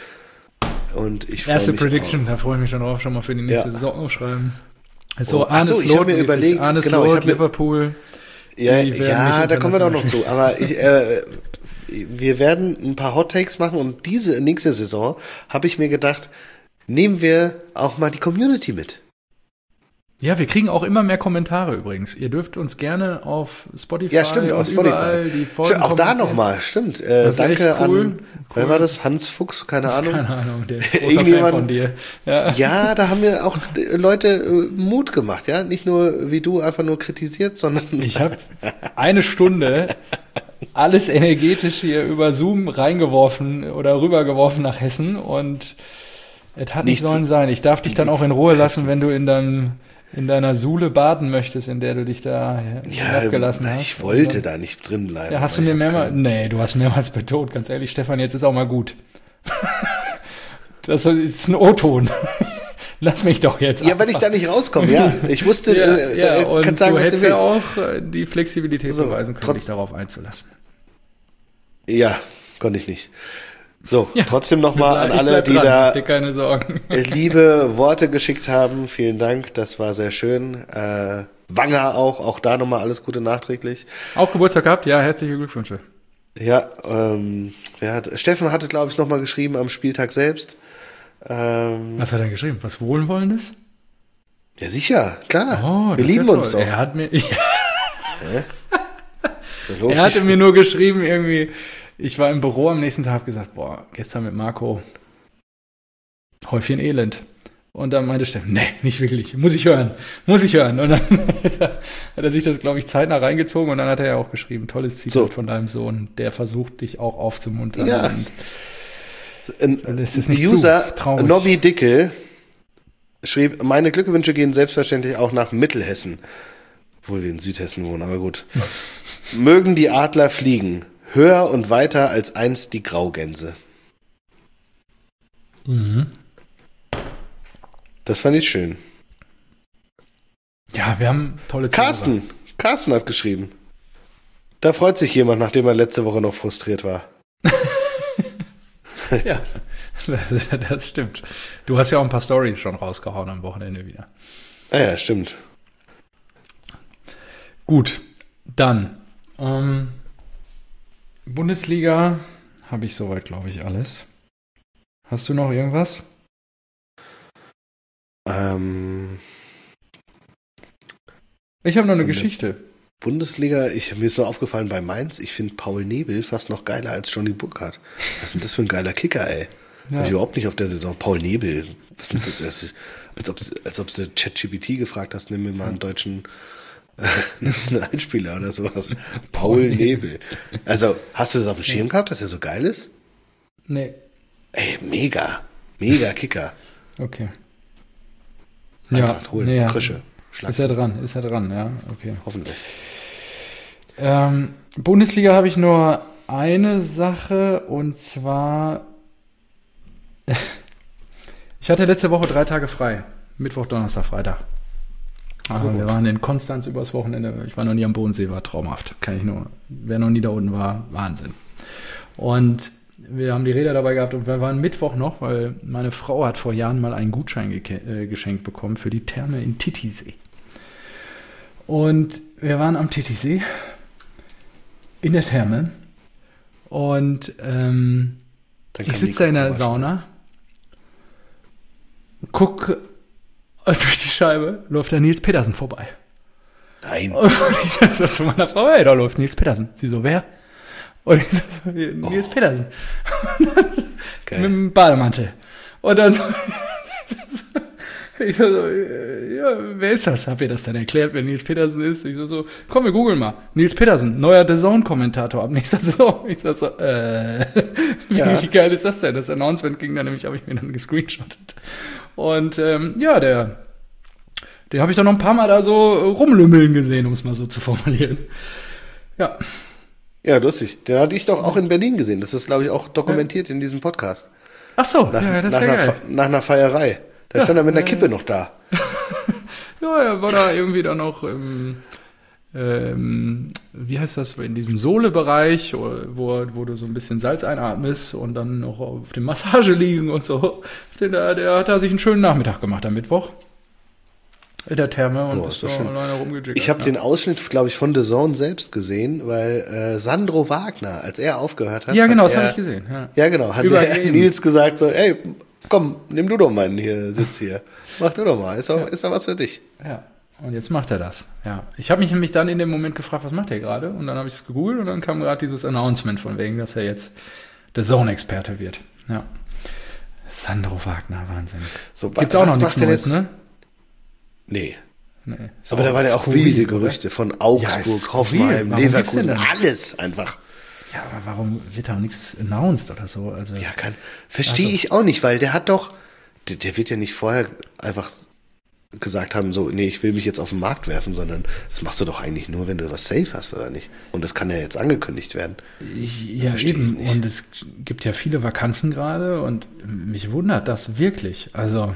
Und ich Erste mich Prediction, auch. da freue ich mich schon drauf, schon mal für die nächste ja. Saison aufschreiben. So, oh, achso, ich habe mir überlegt, Arne genau, Slot, ich hab mir, Liverpool. Ja, ja da kommen wir doch noch zu. Aber ich, äh, wir werden ein paar Hot Takes machen und diese nächste Saison habe ich mir gedacht, nehmen wir auch mal die Community mit. Ja, wir kriegen auch immer mehr Kommentare übrigens. Ihr dürft uns gerne auf Spotify ja, stimmt, auf Spotify. Die Folgen auch da nochmal, stimmt. Äh, danke cool. an, cool. wer war das? Hans Fuchs, keine Ahnung. Keine Ahnung, der ist großer Fan von dir. Ja. ja, da haben wir auch Leute Mut gemacht, ja. Nicht nur wie du einfach nur kritisiert, sondern. Ich habe eine Stunde alles energetisch hier über Zoom reingeworfen oder rübergeworfen nach Hessen und es hat nicht sollen sein. Ich darf dich dann auch in Ruhe lassen, wenn du in deinem in deiner Sule baden möchtest, in der du dich da ja, abgelassen hast. Ich wollte dann, da nicht drin bleiben. Ja, hast du mir mehrmals, nee, du hast mehrmals betont, ganz ehrlich, Stefan, jetzt ist auch mal gut. Das ist ein O-Ton. Lass mich doch jetzt. Ja, weil ich da nicht rauskomme, ja. Ich wusste, ja, äh, ja, äh, und kannst sagen, du was hättest du ja willst. auch die Flexibilität so, beweisen können, trotz, dich darauf einzulassen. Ja, konnte ich nicht. So, ja, trotzdem nochmal an alle, die dran, da dir keine Sorgen. liebe Worte geschickt haben. Vielen Dank, das war sehr schön. Äh, Wanger auch, auch da nochmal alles Gute nachträglich. Auch Geburtstag gehabt, ja, herzliche Glückwünsche. Ja, ähm, wer hat, Steffen hatte, glaube ich, nochmal geschrieben am Spieltag selbst. Ähm, Was hat er geschrieben? Was Wohlwollendes? Ja, sicher, klar. Oh, wir lieben ja uns doch. Er hat mir, ja. ja er hatte mir nur geschrieben, irgendwie, ich war im Büro am nächsten Tag, habe gesagt, boah, gestern mit Marco, Häufchen Elend. Und dann meinte Steffen, nee, nicht wirklich, muss ich hören, muss ich hören. Und dann hat er sich das, glaube ich, zeitnah reingezogen und dann hat er ja auch geschrieben, tolles Zitat so. von deinem Sohn, der versucht, dich auch aufzumuntern. Ja. Und ein das ist nicht User, zu Nobby Dickel, schrieb, meine Glückwünsche gehen selbstverständlich auch nach Mittelhessen. Obwohl wir in Südhessen wohnen, aber gut. Mögen die Adler fliegen, höher und weiter als einst die Graugänse. Mhm. Das fand ich schön. Ja, wir haben tolle Zuhörer. Carsten, Carsten hat geschrieben. Da freut sich jemand, nachdem er letzte Woche noch frustriert war. Ja, das stimmt. Du hast ja auch ein paar Storys schon rausgehauen am Wochenende wieder. Ah ja, stimmt. Gut, dann ähm, Bundesliga habe ich soweit, glaube ich, alles. Hast du noch irgendwas? Ähm, Ich habe noch eine Von der- Geschichte. Bundesliga, ich, mir ist nur aufgefallen bei Mainz, ich finde Paul Nebel fast noch geiler als Johnny Burkhardt. Was ist denn das für ein geiler Kicker, ey? Ja. Hab ich überhaupt nicht auf der Saison. Paul Nebel, was ist das? Das ist, als ob als ob du ChatGPT gefragt hast, nimm mir mal einen deutschen äh, Nationalspieler oder sowas. Paul Nebel. Also, hast du das auf dem Schirm gehabt, dass er so geil ist? Nee, Ey, mega. Mega Kicker. okay. Eintracht holen, nee, ja. Krösche, Ist er Schlagzeug. dran, ist er dran, ja, okay. Hoffentlich. Ähm, Bundesliga habe ich nur eine Sache und zwar ich hatte letzte Woche drei Tage frei. Mittwoch, Donnerstag, Freitag. Ah, Oh wir Gott. waren in Konstanz übers Wochenende. Ich war noch nie am Bodensee, war traumhaft. Kann ich nur. Wer noch nie da unten war, Wahnsinn. Und wir haben die Räder dabei gehabt und wir waren Mittwoch noch, weil meine Frau hat vor Jahren mal einen Gutschein geke- äh, geschenkt bekommen für die Therme in Titisee. Und wir waren am Titisee in der Therme und ähm, Dann ich kann sitze da in Nico der waschen. Sauna, guck durch die Scheibe, läuft da Nils Petersen vorbei. Nein. Und ich sag so zu meiner Frau, hey, da läuft Nils Petersen. Sie so, wer? Und ich sag so, Nils Oh. Petersen. Geil. Mit dem Bademantel. Und dann so, ich so, äh, ja, wer ist das? Hab ihr das dann erklärt, wer Nils Petersen ist? Ich so, so komm, wir googeln mal. Nils Petersen, neuer D A Z N-Kommentator ab nächster Saison. Ich sag so, äh, wie, Ja. wie geil ist das denn? Das Announcement ging dann nämlich, habe ich mir dann gescreenshottet. Und ähm, ja, der, den habe ich dann noch ein paar Mal da so rumlümmeln gesehen, um es mal so zu formulieren. Ja, Ja, lustig. Den hatte ich doch auch in Berlin gesehen. Das ist, glaube ich, auch dokumentiert in diesem Podcast. ach so, Nach, ja, das nach, ist ja einer, geil. Fe- nach einer Feierei. Da Ja, stand er mit einer ja, Kippe ja. noch da. Ja, er war da irgendwie dann noch im, ähm, wie heißt das, in diesem Sohlebereich, wo, wo du so ein bisschen Salz einatmest und dann noch auf dem Massage liegen und so. Der, der hat da sich einen schönen Nachmittag gemacht am Mittwoch. In der Therme und Boah, ist ist so das schön. alleine rumgejiggert. Ich habe ja. den Ausschnitt, glaube ich, von The Zone selbst gesehen, weil äh, Sandro Wagner, als er aufgehört hat. Ja, genau, hat das er, habe ich gesehen. Ja. Ja, genau. Hat Über der ihm. Nils gesagt so, ey, komm, nimm du doch meinen hier, Sitz hier. Mach du doch mal. Ist doch, ist doch was für dich. Ja, und jetzt macht er das. Ja, ich habe mich nämlich dann in dem Moment gefragt, was macht er gerade? Und dann habe ich es gegoogelt und dann kam gerade dieses Announcement von wegen, dass er jetzt der Zone-Experte wird. Ja. Sandro Wagner, Wahnsinn. So, Gibt's wa- auch was noch nichts macht der Neues, jetzt? ne? Nee. Nee. Ist Aber da waren ja auch skurril, wilde oder? Gerüchte von Ja, Augsburg, ist skurril. Hoffenheim, Warum gibt's Leverkusen, denn da nichts? alles einfach. Ja, aber warum wird da auch nichts announced oder so? Also, Ja, kann. Verstehe Also- ich auch nicht, weil der hat doch, der, der wird ja nicht vorher einfach gesagt haben, so, nee, ich will mich jetzt auf den Markt werfen, sondern das machst du doch eigentlich nur, wenn du was safe hast, oder nicht? Und das kann ja jetzt angekündigt werden. ja, verstehe ich eben. nicht. Und es gibt ja viele Vakanzen gerade und mich wundert das wirklich. Also,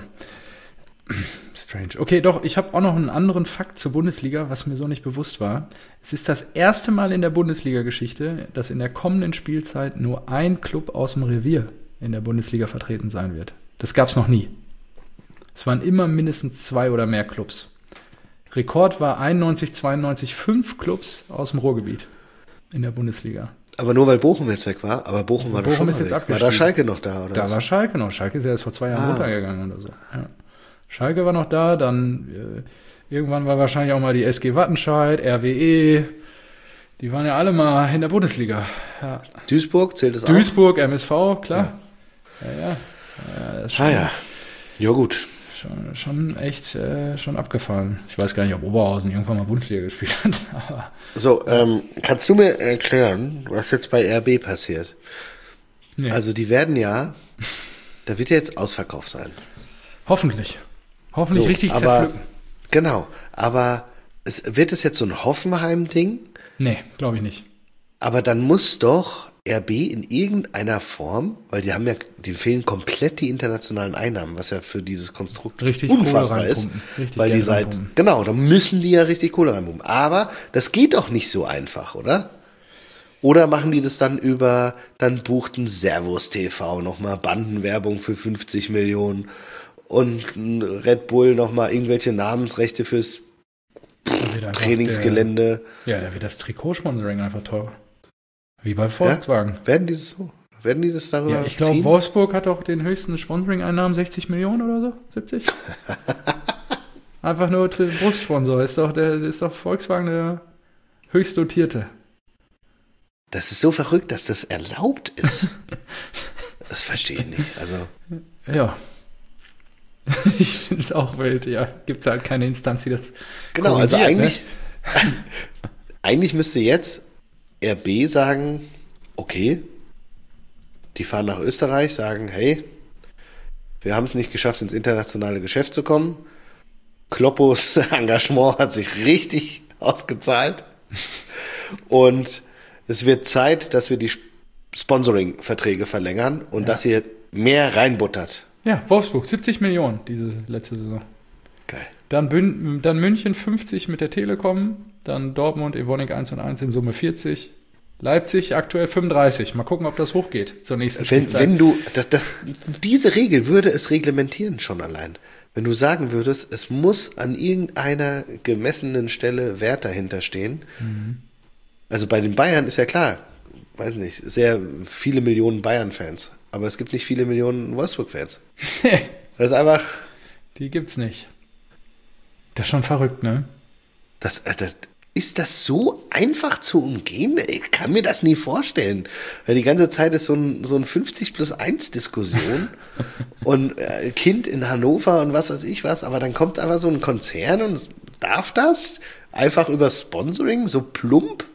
strange. Okay, doch, ich habe auch noch einen anderen Fakt zur Bundesliga, was mir so nicht bewusst war. Es ist das erste Mal in der Bundesliga-Geschichte, dass in der kommenden Spielzeit nur ein Club aus dem Revier in der Bundesliga vertreten sein wird. Das gab es noch nie. Es waren immer mindestens zwei oder mehr Clubs. Rekord war einundneunzig, zweiundneunzig, fünf Clubs aus dem Ruhrgebiet in der Bundesliga. Aber nur weil Bochum jetzt weg war, aber Bochum war da Bochum schon ist mal jetzt weg. War abgestiegen. da Schalke noch da, oder Da was? war Schalke noch. Schalke ist ja erst vor zwei Jahren Ah. runtergegangen oder so. Ja. Schalke war noch da, dann äh, irgendwann war wahrscheinlich auch mal die S G Wattenscheid, R W E. Die waren ja alle mal in der Bundesliga. Ja. Duisburg, zählt das Duisburg, M S V, klar. Ja, ja. ja. das ist auch? schon, Ah ja. Ja gut. schon, schon echt äh, schon abgefahren. Ich weiß gar nicht, ob Oberhausen irgendwann mal Bundesliga gespielt hat. Aber So, ähm, kannst du mir erklären, was jetzt bei R B passiert? nee. Also die werden ja, da wird ja jetzt Ausverkauf sein. hoffentlich. Hoffentlich So, richtig aber, zerpflücken. Genau, aber es, wird es jetzt so ein Hoffenheim-Ding? Nee, glaube ich nicht. Aber dann muss doch R B in irgendeiner Form, weil die haben ja, die fehlen komplett die internationalen Einnahmen, was ja für dieses Konstrukt Richtig unfassbar Kohle ist, reinpumpen. Richtig weil die Geld seit, reinpumpen. genau, da müssen die ja richtig Kohle reinpumpen. Aber das geht doch nicht so einfach, oder? Oder machen die das dann über, dann bucht ein Servus T V nochmal Bandenwerbung für fünfzig Millionen und ein Red Bull nochmal irgendwelche Namensrechte fürs wird einfach Trainingsgelände. Der, ja, da wird das Trikotsponsoring einfach teurer. Wie bei Volkswagen. Ja? Werden die das so? Werden die das darüber Ja, ich glaube, Wolfsburg hat doch den höchsten Sponsoring-Einnahmen, sechzig Millionen oder so, siebzig? Einfach nur Brustsponsor. Ist doch, der, ist doch Volkswagen der höchst dotierte. Das ist so verrückt, dass das erlaubt ist. Das verstehe ich nicht. Also. Ja. Ich finde es auch wild, ja. Gibt halt keine Instanz, die das. Genau, also eigentlich, ne? Eigentlich müsste jetzt R B sagen, okay, die fahren nach Österreich, sagen, hey, wir haben es nicht geschafft, ins internationale Geschäft zu kommen. Kloppos Engagement hat sich richtig ausgezahlt. Und es wird Zeit, dass wir die Sponsoring-Verträge verlängern und ja. dass ihr mehr reinbuttert. Ja, Wolfsburg, siebzig Millionen diese letzte Saison. Geil. Dann, Bün- dann München fünfzig mit der Telekom, dann Dortmund, Evonik eins und eins in Summe vierzig. Leipzig aktuell fünfunddreißig. Mal gucken, ob das hochgeht zur nächsten wenn, Spielzeit. wenn du, das, das, diese Regel würde es reglementieren schon allein. Wenn du sagen würdest, es muss an irgendeiner gemessenen Stelle Wert dahinter stehen. Mhm. Also bei den Bayern ist ja klar, weiß nicht, sehr viele Millionen Bayern-Fans. Aber es gibt nicht viele Millionen Wolfsburg-Fans. Das ist einfach... Die gibt's nicht. Das ist schon verrückt, ne? Das, das, ist das so einfach zu umgehen? Ich kann mir das nie vorstellen. Weil die ganze Zeit ist so ein, so ein fünfzig plus eins Diskussion und äh, Kind in Hannover und was weiß ich was, aber dann kommt aber so ein Konzern und darf das? Einfach über Sponsoring, so plump?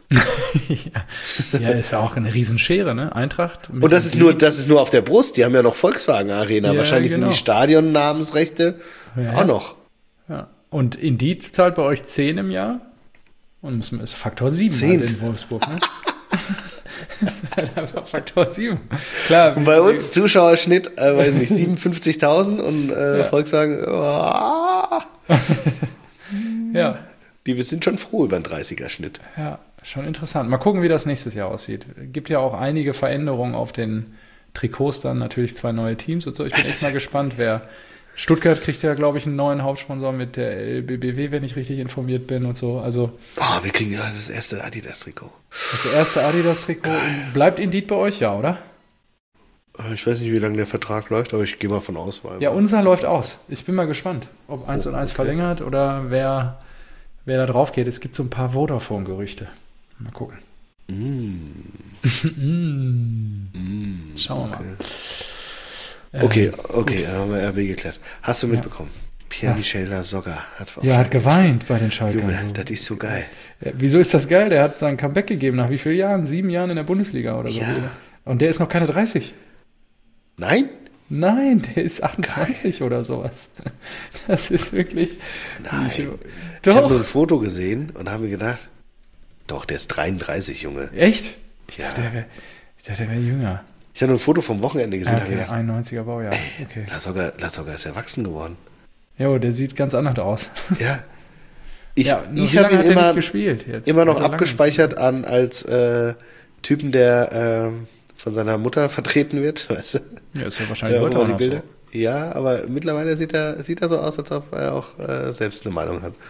ja, ja, ist ja auch eine Riesenschere, ne? Eintracht. Und das ist nur, das ist nur auf der Brust. Die haben ja noch Volkswagen Arena. Ja, wahrscheinlich genau. sind die Stadionnamensrechte ja, auch noch. Ja. Und Indeed zahlt bei euch zehn im Jahr? Und es ist Faktor sieben zehn halt in Wolfsburg, ne? Das ist halt einfach Faktor sieben. Klar. Und bei uns Zuschauerschnitt, äh, weiß nicht, siebenundfünfzigtausend und äh, ja. Volkswagen, oh, ja. Die sind schon froh über einen dreißiger-Schnitt. Ja, schon interessant. Mal gucken, wie das nächstes Jahr aussieht. Gibt ja auch einige Veränderungen auf den Trikots dann, natürlich zwei neue Teams und so. Ich bin echt mal gespannt, wer... Stuttgart kriegt ja, glaube ich, einen neuen Hauptsponsor mit der L B B W, wenn ich richtig informiert bin und so. Also oh, wir kriegen ja das erste Adidas-Trikot. Das erste Adidas-Trikot. Bleibt Indeed bei euch, ja, oder? Ich weiß nicht, wie lange der Vertrag läuft, aber ich gehe mal von aus. Weil ja, unser läuft aus. Ich bin mal gespannt, ob eins und eins okay. verlängert oder wer, wer da drauf geht. Es gibt so ein paar Vodafone-Gerüchte. Mal gucken. Mm. mm. Mm. Schauen wir okay. mal. Okay, okay, dann haben wir R B geklärt. Hast du mitbekommen? Ja. Pierre-Michel Lasogga hat Ja, hat geweint bei den Schalkern. Junge, so. Das ist so geil. Ja, wieso ist das geil? Der hat sein Comeback gegeben nach wie vielen Jahren? Sieben Jahren in der Bundesliga oder so. Ja. Und der ist noch keine dreißig. Nein? Nein, der ist achtundzwanzig geil. Oder sowas. Das ist wirklich... Nein. Ich, ich habe nur ein Foto gesehen und habe mir gedacht, doch, der ist dreiunddreißig, Junge. Echt? Ich ja. dachte, der wäre wär jünger. Ich habe nur ein Foto vom Wochenende gesehen. Okay, habe gedacht, einundneunziger Baujahr. Okay. Lasogga, Lasogga ist erwachsen geworden. Ja, der sieht ganz anders aus. Ja. Ich, ja, ich habe ihn immer, gespielt jetzt. immer noch abgespeichert an als äh, Typen, der äh, von seiner Mutter vertreten wird. Weißt du? Ja, ist ja wahrscheinlich ja, heute auch die noch Bilder. So. Ja, aber mittlerweile sieht er, sieht er so aus, als ob er auch äh, selbst eine Meinung hat.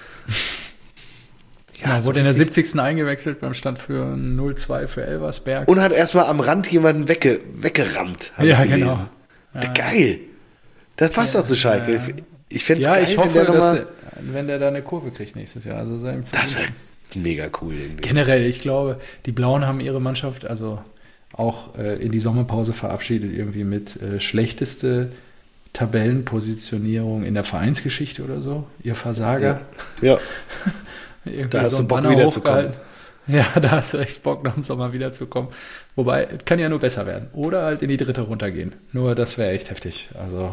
Ja, ja, so wurde in der siebzigsten eingewechselt beim Stand für null zwei für Elversberg. Und hat erstmal am Rand jemanden wegge, weggerammt. Ja, genau. Ja, geil. Das passt doch zu Schalke. Ja, ich fände es ja, geil, ich hoffe, wenn der, dass der, wenn der da eine Kurve kriegt nächstes Jahr. Also das wäre mega cool. Irgendwie. Generell, ich glaube, die Blauen haben ihre Mannschaft also auch äh, in die Sommerpause verabschiedet, irgendwie mit äh, schlechteste Tabellenpositionierung in der Vereinsgeschichte oder so. Ihr Versager. Ja. ja. Da hast so du Bock wiederzukommen. Ja, da hast du echt Bock, noch im Sommer wiederzukommen. Wobei, es kann ja nur besser werden. Oder halt in die dritte runtergehen. Nur das wäre echt heftig. Also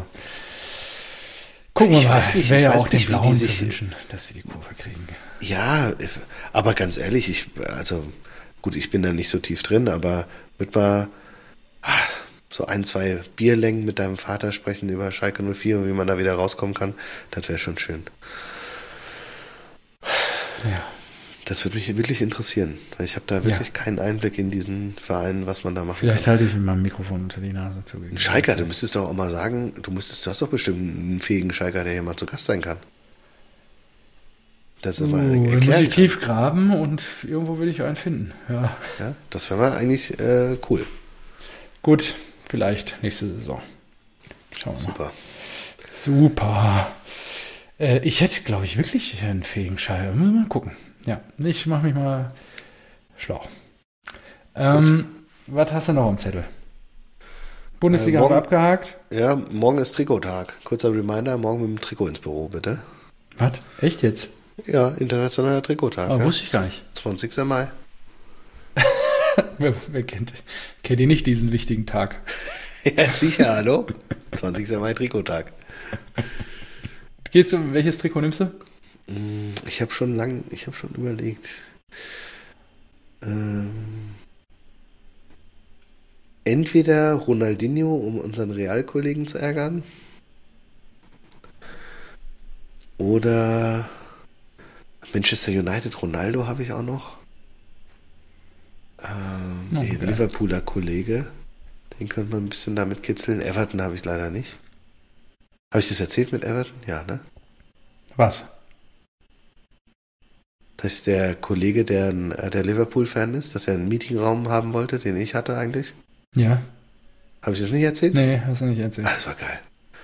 gucken wir mal. Ich wäre ja auch den Blauen zu wünschen, dass sie die Kurve kriegen. Ja, aber ganz ehrlich, ich, also gut, ich bin da nicht so tief drin, aber mit mal so ein, zwei Bierlängen mit deinem Vater sprechen über Schalke null vier und wie man da wieder rauskommen kann, das wäre schon schön. Ja. Das würde mich wirklich interessieren, weil ich habe da wirklich ja. keinen Einblick in diesen Verein, was man da machen Vielleicht kann. halte ich ihm mal ein Mikrofon unter die Nase zu. Ein Schalker, du müsstest doch auch mal sagen, du müsstest, du hast doch bestimmt einen fähigen Schalker, der hier mal zu Gast sein kann. Das ist Uh, mal dann muss erklären ich kann. tief graben und irgendwo will ich einen finden. Ja. Ja, das wäre mal eigentlich äh, cool. Gut, vielleicht nächste Saison. Schauen wir mal. Super. Super. Äh, ich hätte, glaube ich, wirklich einen fähigen Scheibe. Müssen wir mal gucken. Ja, ich mache mich mal schlau. Ähm, was hast du noch am Zettel? Bundesliga Äh, haben wir morgen- abgehakt. Ja, morgen ist Trikottag. Kurzer Reminder, morgen mit dem Trikot ins Büro, bitte. Was? Echt jetzt? Ja, internationaler Trikottag. Ah, ja. wusste ich gar nicht. zwanzigster Mai. Wer, wer kennt, kennt ihr nicht diesen wichtigen Tag? Ja, sicher, hallo? zwanzigster Mai Trikottag. Gehst du, welches Trikot nimmst du? Ich habe schon lang, ich habe schon überlegt. Ähm, entweder Ronaldinho, um unseren Realkollegen zu ärgern, oder Manchester United, Ronaldo habe ich auch noch. Ähm, Oh, nee, geil. Liverpooler Kollege, den könnte man ein bisschen damit kitzeln. Everton habe ich leider nicht. Habe ich das erzählt mit Everton? Ja, ne? Was? Dass der Kollege, der, ein- äh, der Liverpool-Fan ist, dass er einen Meetingraum haben wollte, den ich hatte eigentlich. Ja. Habe ich das nicht erzählt? Nee, hast du nicht erzählt. Ah, das war geil.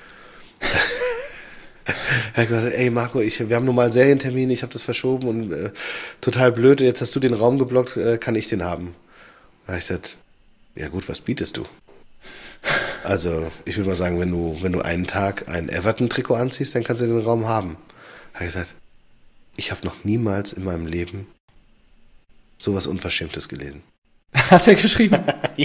Er hat gesagt, ey Marco, ich, wir haben nun mal einen Serientermin, ich habe das verschoben und äh, total blöd, jetzt hast du den Raum geblockt, äh, kann ich den haben? Da hab ich gesagt, ja gut, was bietest du? Also, ich würde mal sagen, wenn du, wenn du einen Tag ein Everton-Trikot anziehst, dann kannst du den Raum haben. Da hab ich gesagt, ich habe noch niemals in meinem Leben sowas Unverschämtes gelesen. Hat er geschrieben?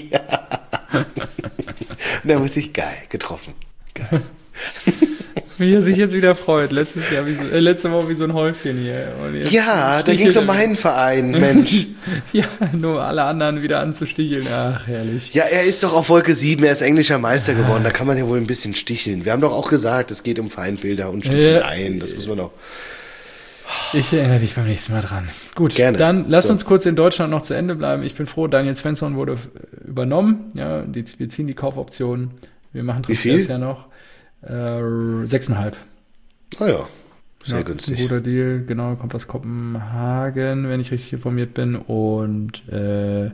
Und da muss ich geil, getroffen. Geil. Wie er sich jetzt wieder freut. Letztes Jahr, wie so, äh, letzte Woche wie so ein Häufchen hier. Und jetzt Ja, da stichelt ging es um er- meinen Verein, Mensch. Ja, nur alle anderen wieder anzusticheln. Ach, herrlich. Ja, er ist doch auf Wolke sieben, er ist englischer Meister geworden, da kann man ja wohl ein bisschen sticheln. Wir haben doch auch gesagt, es geht um Feindbilder und Sticheleien, Ja. das muss man doch. Ich erinnere dich beim nächsten Mal dran. Gut, Gerne. dann lass So. uns kurz in Deutschland noch zu Ende bleiben. Ich bin froh, Daniel Svensson wurde äh, übernommen. Ja, die, wir ziehen die Kaufoption. Wir machen Wie viel? Transfers ja noch. Äh, sechseinhalb. Ah ja, sehr Ja, günstig. Ein guter Deal, genau, kommt aus Kopenhagen, wenn ich richtig informiert bin. Und äh,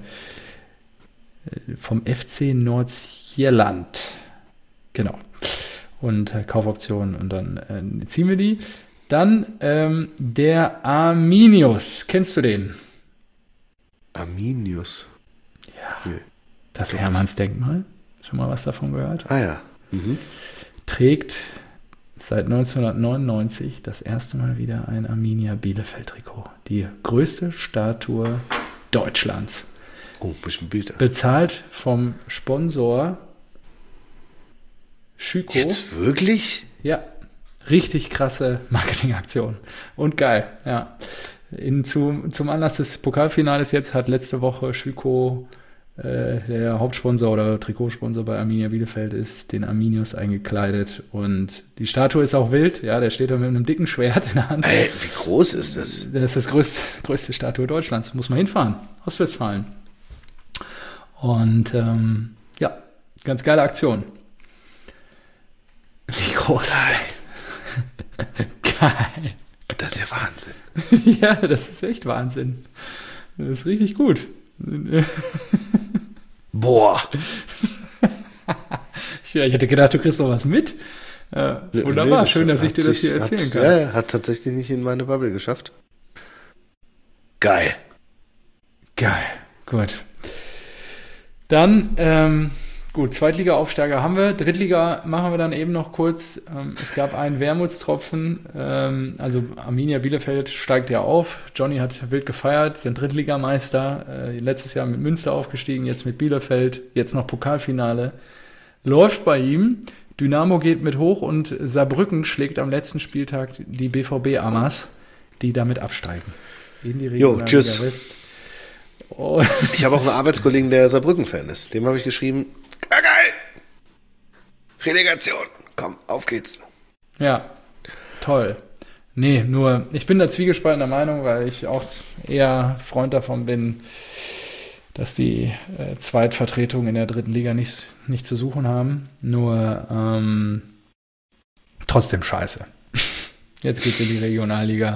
vom F C Nordsjælland. Genau. Und äh, Kaufoption und dann äh, ziehen wir die. Dann ähm, der Arminius. Kennst du den? Arminius. Ja. Nö. Das Hermannsdenkmal. Schon mal was davon gehört? Ah ja. Mhm. Trägt seit neunzehnhundertneunundneunzig das erste Mal wieder ein Arminia Bielefeld-Trikot. Die größte Statue Deutschlands. Oh, ein bisschen Bilder. Bezahlt vom Sponsor Schüko. Jetzt wirklich? Ja, richtig krasse Marketingaktion. Und geil, ja. In, zu, zum Anlass des Pokalfinales jetzt hat letzte Woche Schüko, äh, der Hauptsponsor oder Trikotsponsor bei Arminia Bielefeld ist, den Arminius eingekleidet. Und die Statue ist auch wild, ja, der steht da mit einem dicken Schwert in der Hand. Ey, wie groß ist das? Das ist das größte, größte Statue Deutschlands. Muss man hinfahren. Ostwestfalen. Und ähm, ja, ganz geile Aktion. Wie groß ist das? Geil. Das ist ja Wahnsinn. Ja, das ist echt Wahnsinn. Das ist richtig gut. Boah. Ja, ich hätte gedacht, du kriegst noch was mit. Äh, wunderbar, Nee, schön, dass ich hat dir das sich- hier erzählen hat, kann. Ja, ja, hat tatsächlich nicht in meine Bubble geschafft. Geil. Geil, gut. Dann, ähm, gut, Zweitliga-Aufsteiger haben wir. Drittliga machen wir dann eben noch kurz. Ähm, es gab einen Wermutstropfen. Ähm, also Arminia Bielefeld steigt ja auf. Johnny hat wild gefeiert, sind Drittligameister. Äh, letztes Jahr mit Münster aufgestiegen, jetzt mit Bielefeld. Jetzt noch Pokalfinale. Läuft bei ihm. Dynamo geht mit hoch und Saarbrücken schlägt am letzten Spieltag die B V B-Amas, die damit absteigen. In die Regionalliga tschüss. West. Und Ich habe auch einen Arbeitskollegen, der Saarbrücken-Fan ist. Dem habe ich geschrieben, ja geil, Relegation, komm, auf geht's. ja, toll. Nee, nur, ich bin da zwiegespaltener Meinung, weil ich auch eher Freund davon bin, dass die äh, Zweitvertretungen in der dritten Liga nicht, nicht zu suchen haben. Nur ähm, trotzdem scheiße. Jetzt geht's in die Regionalliga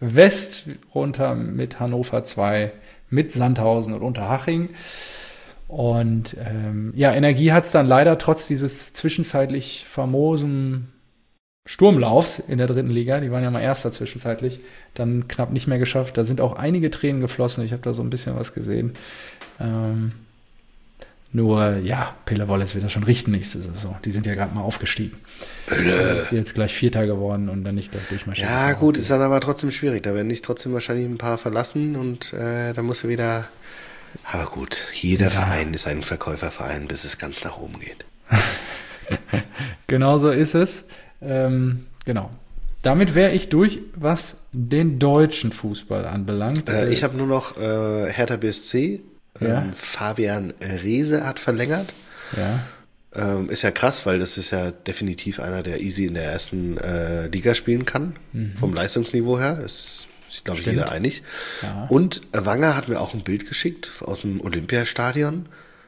West runter mit Hannover zwei, mit Sandhausen und Unterhaching. Und ähm, ja, Energie hat es dann leider trotz dieses zwischenzeitlich famosen Sturmlaufs in der dritten Liga, die waren ja mal Erster zwischenzeitlich, dann knapp nicht mehr geschafft. Da sind auch einige Tränen geflossen. Ich habe da so ein bisschen was gesehen. Ähm, nur, ja, Pele Wollitz wird das schon richten nächste Saison. Die sind ja gerade mal aufgestiegen. Pele. Jetzt gleich Vierter geworden und dann nicht gleich durchmarschiert. Ja, gut, ist dann aber trotzdem schwierig. Da werden nicht trotzdem wahrscheinlich ein paar verlassen und äh, da musst du wieder. Aber gut, jeder ja. Verein ist ein Verkäuferverein, bis es ganz nach oben geht. Genau so ist es. Ähm, genau. Damit wäre ich durch, was den deutschen Fußball anbelangt. Äh, ich habe nur noch äh, Hertha B S C. Ja. Ähm, Fabian Reese hat verlängert. Ja. Ähm, ist ja krass, weil das ist ja definitiv einer, der easy in der ersten äh, Liga spielen kann. Mhm. Vom Leistungsniveau her. Ist, ist glaube ich, jeder einig. Ja. Und Wanger hat mir auch ein Bild geschickt aus dem Olympiastadion.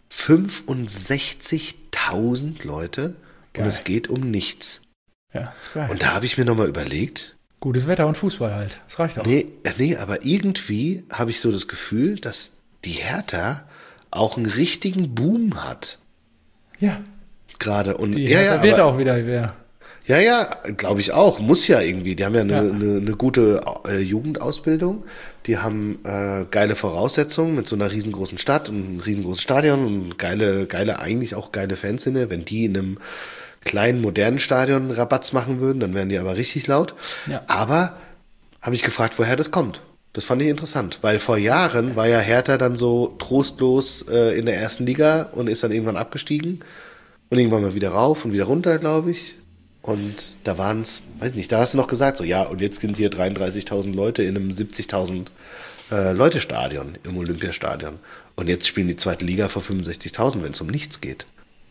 fünfundsechzigtausend Leute. Geil. Und es geht um nichts. Ja, ist geil. Und da habe ich mir nochmal überlegt. Gutes Wetter und Fußball halt. Das reicht auch. Nee, nee, aber irgendwie habe ich so das Gefühl, dass die Hertha auch einen richtigen Boom hat. Ja. Gerade. Und die ja, Hertha ja, wird aber, auch wieder wer. Ja, ja, glaube ich auch. Muss ja irgendwie. Die haben ja eine, Ja. eine, eine gute äh, Jugendausbildung. Die haben äh, geile Voraussetzungen mit so einer riesengroßen Stadt und einem riesengroßen Stadion und geile, geile, eigentlich auch geile Fanszene. Wenn die in einem kleinen, modernen Stadion Rabatz machen würden, dann wären die aber richtig laut. Ja. Aber habe ich gefragt, woher das kommt. Das fand ich interessant, weil vor Jahren war ja Hertha dann so trostlos äh, in der ersten Liga und ist dann irgendwann abgestiegen und irgendwann mal wieder rauf und wieder runter, glaube ich. Und da waren es, weiß nicht, da hast du noch gesagt, so ja, und jetzt sind hier dreiunddreißigtausend Leute in einem siebzigtausend äh, Leute Stadion, im Olympiastadion. Und jetzt spielen die zweite Liga vor fünfundsechzigtausend, wenn es um nichts geht.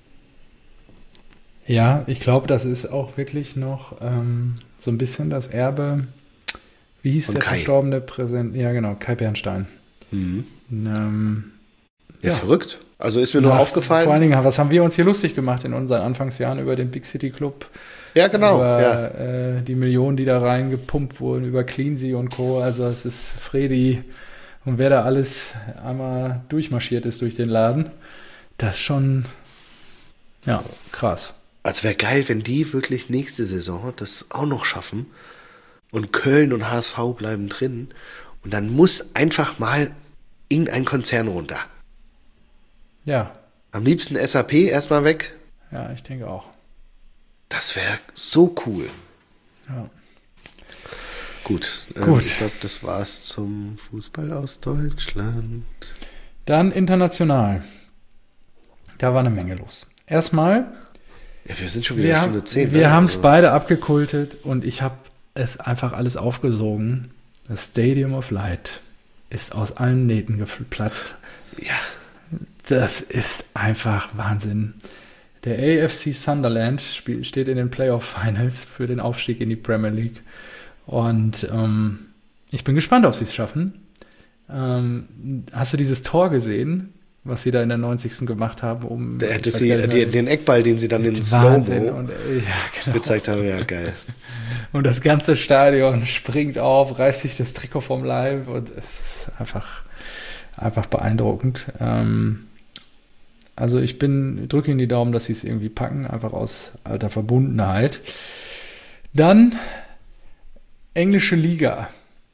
Ja, ich glaube, das ist auch wirklich noch ähm, so ein bisschen das Erbe. Wie hieß Und der Kai. verstorbene Präsident? Ja, genau, Kai Bernstein. Mhm. Ähm, Ja, Ja. verrückt. Also ist mir nur nach- aufgefallen. Vor allen Dingen, was haben wir uns hier lustig gemacht in unseren Anfangsjahren über den Big City Club? Ja, genau. Über Ja. äh, die Millionen, die da reingepumpt wurden, über Cleansea und Co. Also es ist Fredi und wer da alles einmal durchmarschiert ist durch den Laden. Das ist schon, ja, krass. Also wäre geil, wenn die wirklich nächste Saison das auch noch schaffen und Köln und H S V bleiben drin und dann muss einfach mal irgendein Konzern runter. Ja, Am liebsten S A P erstmal weg. ja, ich denke auch. Das wäre so cool. Ja. Gut, ähm, Gut. ich glaube, das war's zum Fußball aus Deutschland. Dann international. Da war eine Menge los. Erstmal, Ja, wir sind schon wieder wir, Stunde haben- zehn. wir ne? haben es Also, beide abgekultet und ich habe es einfach alles aufgesogen. Das Stadium of Light ist aus allen Nähten geplatzt. Ja, Das ist einfach Wahnsinn. Der A F C Sunderland spiel, steht in den Playoff Finals für den Aufstieg in die Premier League. Und ähm, ich bin gespannt, ob sie es schaffen. Ähm, hast du dieses Tor gesehen, was sie da in der neunzigsten gemacht haben? Um, der, ich das weiß sie, gar nicht mehr, die, den Eckball, den sie dann in Wahnsinn. Slow-Mo Und, äh, ja, genau. gezeigt haben, ja, geil. Und das ganze Stadion springt auf, reißt sich das Trikot vom Leib und es ist einfach, einfach beeindruckend. Ähm, also ich bin, drücke Ihnen die Daumen, dass Sie es irgendwie packen, einfach aus alter Verbundenheit. Dann englische Liga.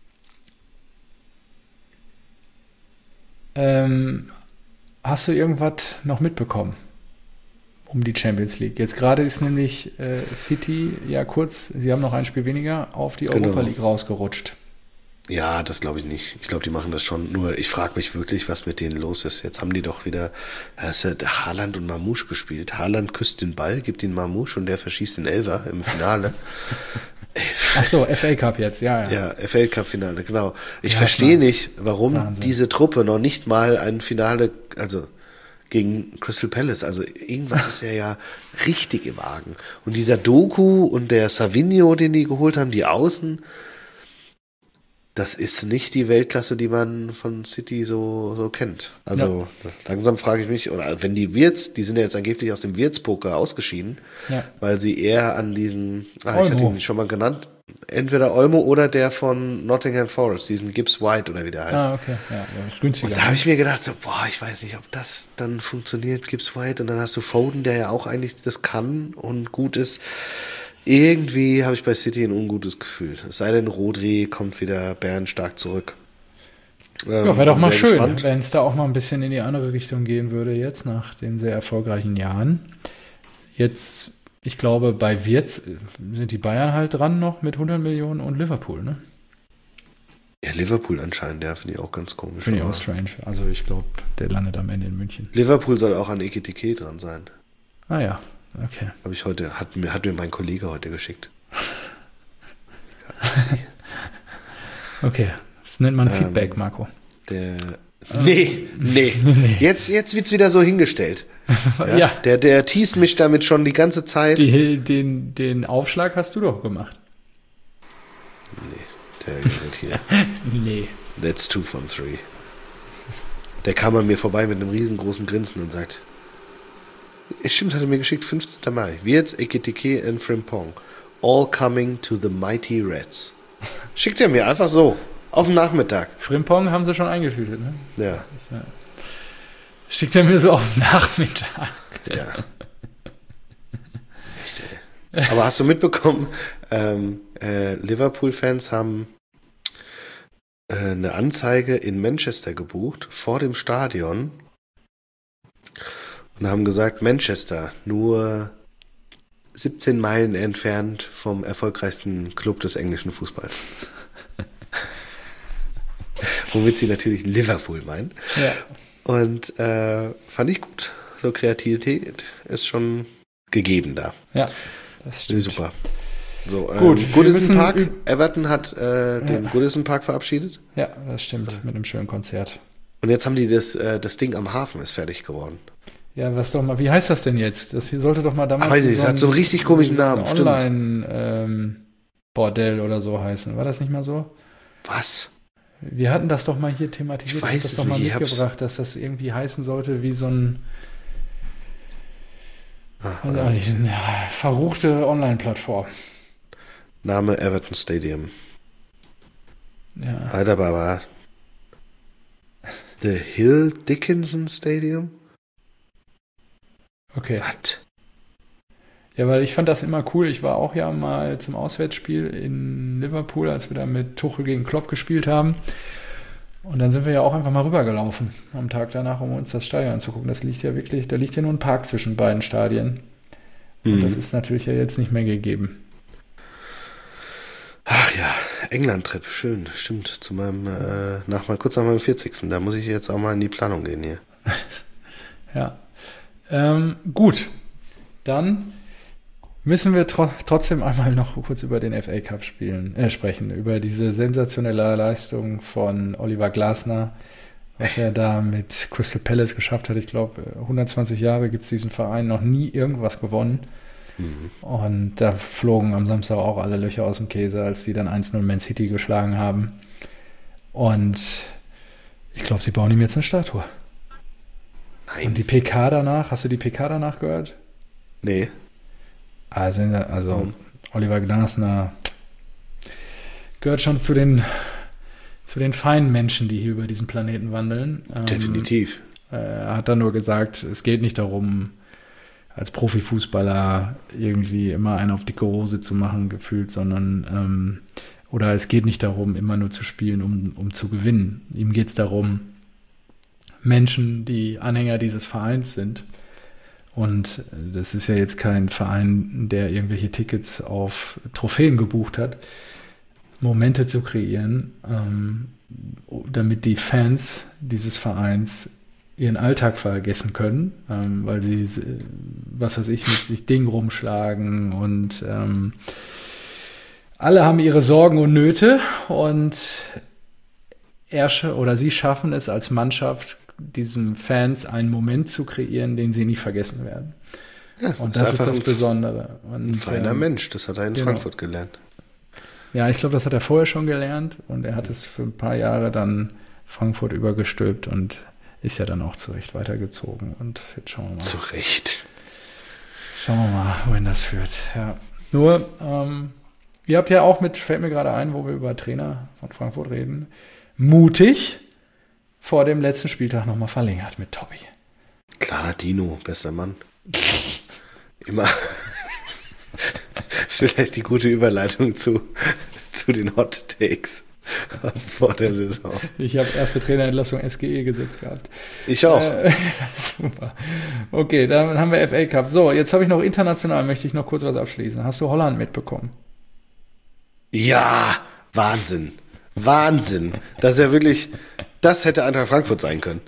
Ähm, hast du irgendwas noch mitbekommen um die Champions League? Jetzt gerade ist nämlich äh, City ja kurz, sie haben noch ein Spiel weniger, auf die Genau. Europa League rausgerutscht. Ja, das glaube ich nicht. Ich glaube, die machen das schon. Nur ich frage mich wirklich, was mit denen los ist. Jetzt haben die doch wieder es hat Haaland und Mamouche gespielt. Haaland küsst den Ball, gibt ihn Mamouche und der verschießt den Elfer im Finale. Ach so, F A Cup jetzt, ja, ja. Ja, F A Cup Finale, genau. Ich Ja, verstehe klar. nicht, warum Wahnsinn. diese Truppe noch nicht mal ein Finale, also gegen Crystal Palace, also irgendwas ist ja ja richtig im Argen. Und dieser Doku und der Savinho, den die geholt haben, die Außen, das ist nicht die Weltklasse, die man von City so, so kennt. Also ja. langsam frage ich mich, oder wenn die Wirtz, die sind ja jetzt angeblich aus dem Wirtz-Poker ausgeschieden, ja. weil sie eher an diesen, ah, ich hatte ihn schon mal genannt, entweder Olmo oder der von Nottingham Forest, diesen Gibbs White oder wie der heißt. Ah, okay, ja, das ist günstiger. Und da habe ich mir gedacht, so, boah, ich weiß nicht, ob das dann funktioniert, Gibbs White, und dann hast du Foden, der ja auch eigentlich das kann und gut ist. Irgendwie habe ich bei City ein ungutes Gefühl. Es sei denn, Rodri kommt wieder bärenstark zurück. Ähm, ja, wäre doch mal schön, gespannt. wenn es da auch mal ein bisschen in die andere Richtung gehen würde jetzt, nach den sehr erfolgreichen Jahren. Jetzt, ich glaube, bei Wirtz sind die Bayern halt dran noch mit hundert Millionen und Liverpool, ne? Ja, Liverpool anscheinend, ja, finde ich auch ganz komisch. Finde ich auch strange. Also ich glaube, der landet am Ende in München. Liverpool soll auch an Ekitike dran sein. Ah ja, okay. Habe ich heute, hat mir, hat mir mein Kollege heute geschickt. Okay, das nennt man Ähm, Feedback, Marco. Der, nee, nee, Jetzt, jetzt wird's wieder so hingestellt. Ja, ja. Der, der teast mich damit schon die ganze Zeit. Die, den, den Aufschlag hast du doch gemacht. Nee, der ist hier. Nee. That's two from three. Der kam an mir vorbei mit einem riesengroßen Grinsen und sagt, es stimmt, hat er mir geschickt, fünfzehnten Mai. Wirtz, Ekitike und Frimpong. All coming to the mighty Reds. Schickt er mir einfach so. Auf den Nachmittag. Frimpong haben sie schon eingetütet, ne? Ja. Schickt er mir so auf den Nachmittag. Ja. Echt, ey. Aber hast du mitbekommen, ähm, äh, Liverpool-Fans haben äh, eine Anzeige in Manchester gebucht, vor dem Stadion, und haben gesagt, Manchester, nur siebzehn Meilen entfernt vom erfolgreichsten Club des englischen Fußballs. Womit sie natürlich Liverpool meinen. Ja. Und äh, fand ich gut. So Kreativität ist schon gegeben da. Ja, das stimmt. Super. So, ähm, Gut, wir Goodison müssen- Park. Everton hat äh, den Ja. Goodison Park verabschiedet. Ja, das stimmt. Mit einem schönen Konzert. Und jetzt haben die das, äh, das Ding am Hafen ist fertig geworden. Ja, was doch mal, wie heißt das denn jetzt? Das hier sollte doch mal damals Ah, weiß ich, das hat so einen richtig komischen Namen, stimmt. Online-Bordell oder so heißen. War das nicht mal so? Was? Wir hatten das doch mal hier thematisiert. Ich weiß hab das es doch mal nicht, ich hab's- mitgebracht, dass das irgendwie heißen sollte wie so ein Ah, also eigentlich eine ja, verruchte Online-Plattform. Name Everton Stadium. Ja. Alter Baba. The Hill Dickinson Stadium? Okay. Was? Ja, weil ich fand das immer cool. Ich war auch ja mal zum Auswärtsspiel in Liverpool, als wir da mit Tuchel gegen Klopp gespielt haben. Und dann sind wir ja auch einfach mal rübergelaufen am Tag danach, um uns das Stadion anzugucken. Das liegt ja wirklich, da liegt ja nur ein Park zwischen beiden Stadien. Und Mhm. das ist natürlich ja jetzt nicht mehr gegeben. Ach ja, England-Trip, schön, stimmt. Zu meinem, äh, nach mal kurz nach meinem vierzigsten Da muss ich jetzt auch mal in die Planung gehen hier. Ja. Ähm, gut. Dann müssen wir tro- trotzdem einmal noch kurz über den F A Cup spielen, äh, sprechen, über diese sensationelle Leistung von Oliver Glasner, was er da mit Crystal Palace geschafft hat. Ich glaube, hundertzwanzig Jahre gibt es diesen Verein, noch nie irgendwas gewonnen. Mhm. Und da flogen am Samstag auch alle Löcher aus dem Käse, als die dann eins null Man City geschlagen haben. Und ich glaube, sie bauen ihm jetzt eine Statue. Nein. Und die P K danach, hast du die P K danach gehört? Nee. Also, also Warum? Oliver Glasner gehört schon zu den, zu den feinen Menschen, die hier über diesen Planeten wandeln. Ähm, Definitiv. Er hat dann nur gesagt, es geht nicht darum, als Profifußballer irgendwie immer einen auf dicke Hose zu machen, gefühlt, sondern ähm, oder es geht nicht darum, immer nur zu spielen, um, um zu gewinnen. Ihm geht es darum, Menschen, die Anhänger dieses Vereins sind, und das ist ja jetzt kein Verein, der irgendwelche Tickets auf Trophäen gebucht hat, Momente zu kreieren, ähm, damit die Fans dieses Vereins ihren Alltag vergessen können, ähm, weil sie, was weiß ich, mit sich Dingen rumschlagen und ähm, alle haben ihre Sorgen und Nöte, und er sch- oder sie schaffen es als Mannschaft, diesen Fans einen Moment zu kreieren, den sie nie vergessen werden. Ja, Und ist das ist einfach das ein Besondere. Und, Ein feiner ähm, Mensch, das hat er in genau. Frankfurt gelernt. Ja, ich glaube, das hat er vorher schon gelernt und er hat es für ein paar Jahre dann Frankfurt übergestülpt und ist ja dann auch zu Recht weitergezogen. Und jetzt schauen wir mal. Zu Recht. Schauen wir mal, wohin das führt. Ja. Nur, ähm, ihr habt ja auch mit, fällt mir gerade ein, wo wir über Trainer von Frankfurt reden, mutig vor dem letzten Spieltag nochmal verlängert mit Tobi. Klar, Dino, bester Mann. Immer. Das ist vielleicht die gute Überleitung zu, zu den Hot Takes vor der Saison. Ich habe erste Trainerentlassung S G E gesetzt gehabt. Ich auch. Äh, super. Okay, dann haben wir F A Cup. So, jetzt habe ich noch international, möchte ich noch kurz was abschließen. Hast du Holland mitbekommen? Ja, Wahnsinn. Wahnsinn. Das ist ja wirklich, das hätte Eintracht Frankfurt sein können.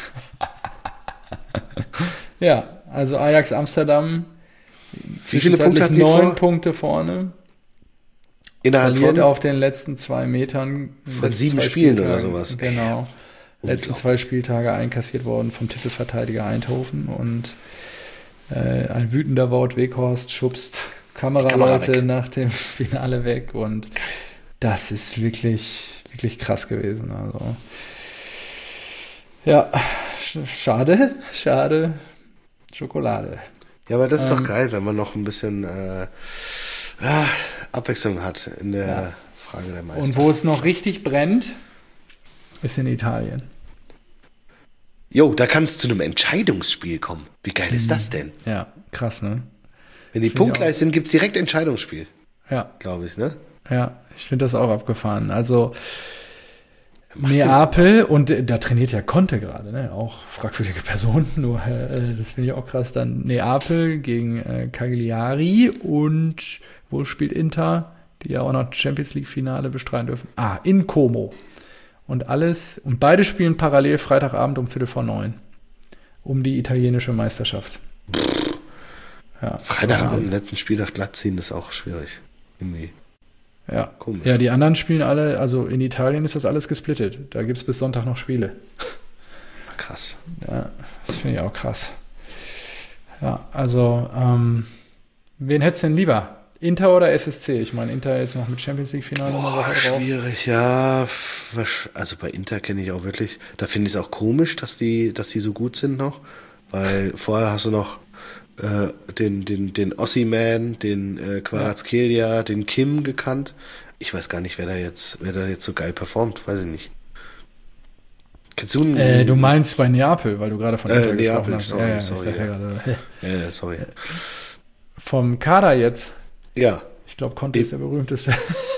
Ja, also Ajax Amsterdam. Wie viele Punkte hatten die neun vor? Punkte vorne. Innerhalb Verliert von, auf den letzten zwei Metern. von sieben Spielen oder Spieltagen, sowas. Genau. Ey, letzten zwei Spieltage einkassiert worden vom Titelverteidiger Eindhoven und äh, ein wütender Wout Weghorst schubst Kameraleute nach dem Finale weg und das ist wirklich, wirklich krass gewesen. Also ja, sch- schade, schade, Schokolade. Ja, aber das ist Ähm, doch geil, wenn man noch ein bisschen äh, ja, Abwechslung hat in der Ja. Frage der Meister. Und wo es noch richtig brennt, ist in Italien. Jo, da kann es zu einem Entscheidungsspiel kommen. Wie geil ist das denn? Ja, krass, ne? Wenn die Finde ich punktgleich sind, gibt es direkt Entscheidungsspiel, Ja, glaube ich, ne? ja, ich finde das auch abgefahren. Also Macht Neapel, denn sowas? und äh, da trainiert ja Conte gerade, ne? Auch fragwürdige Person, nur äh, das finde ich auch krass. Dann Neapel gegen äh, Cagliari und wo spielt Inter, die ja auch noch Champions League Finale bestreiten dürfen? Ah, in Como. Und alles, und beide spielen parallel Freitagabend um Viertel vor neun. Um die italienische Meisterschaft. Ja, Freitag Wahnsinn. am letzten Spieltag glatt ziehen, ist auch schwierig. Irgendwie Ja. komisch. Ja, die anderen spielen alle, also in Italien ist das alles gesplittet. Da gibt es bis Sonntag noch Spiele. Krass. Ja, das finde ich auch krass. Ja, also, ähm, wen hättest du denn lieber? Inter oder S S C? Ich meine, Inter jetzt noch mit Champions League-Finale. noch Boah, Woche drauf. schwierig, ja. Wasch- Also bei Inter kenne ich auch wirklich, da finde ich es auch komisch, dass die, dass die so gut sind noch. Weil vorher hast du noch äh, den, den, den Ossi-Man, den äh, Kvaratskhelia, den Kim gekannt. Ich weiß gar nicht, wer da jetzt, wer da jetzt so geil performt, weiß ich nicht. Kennst du einen, Äh, du meinst bei Neapel, weil du gerade von Äh, Inter Neapel, gesprochen hast. sorry, ja, ja, sorry, ich dachte ja. gerade, äh, sorry. vom Kader jetzt. Ja. Ich glaube, Conte ist der berühmteste.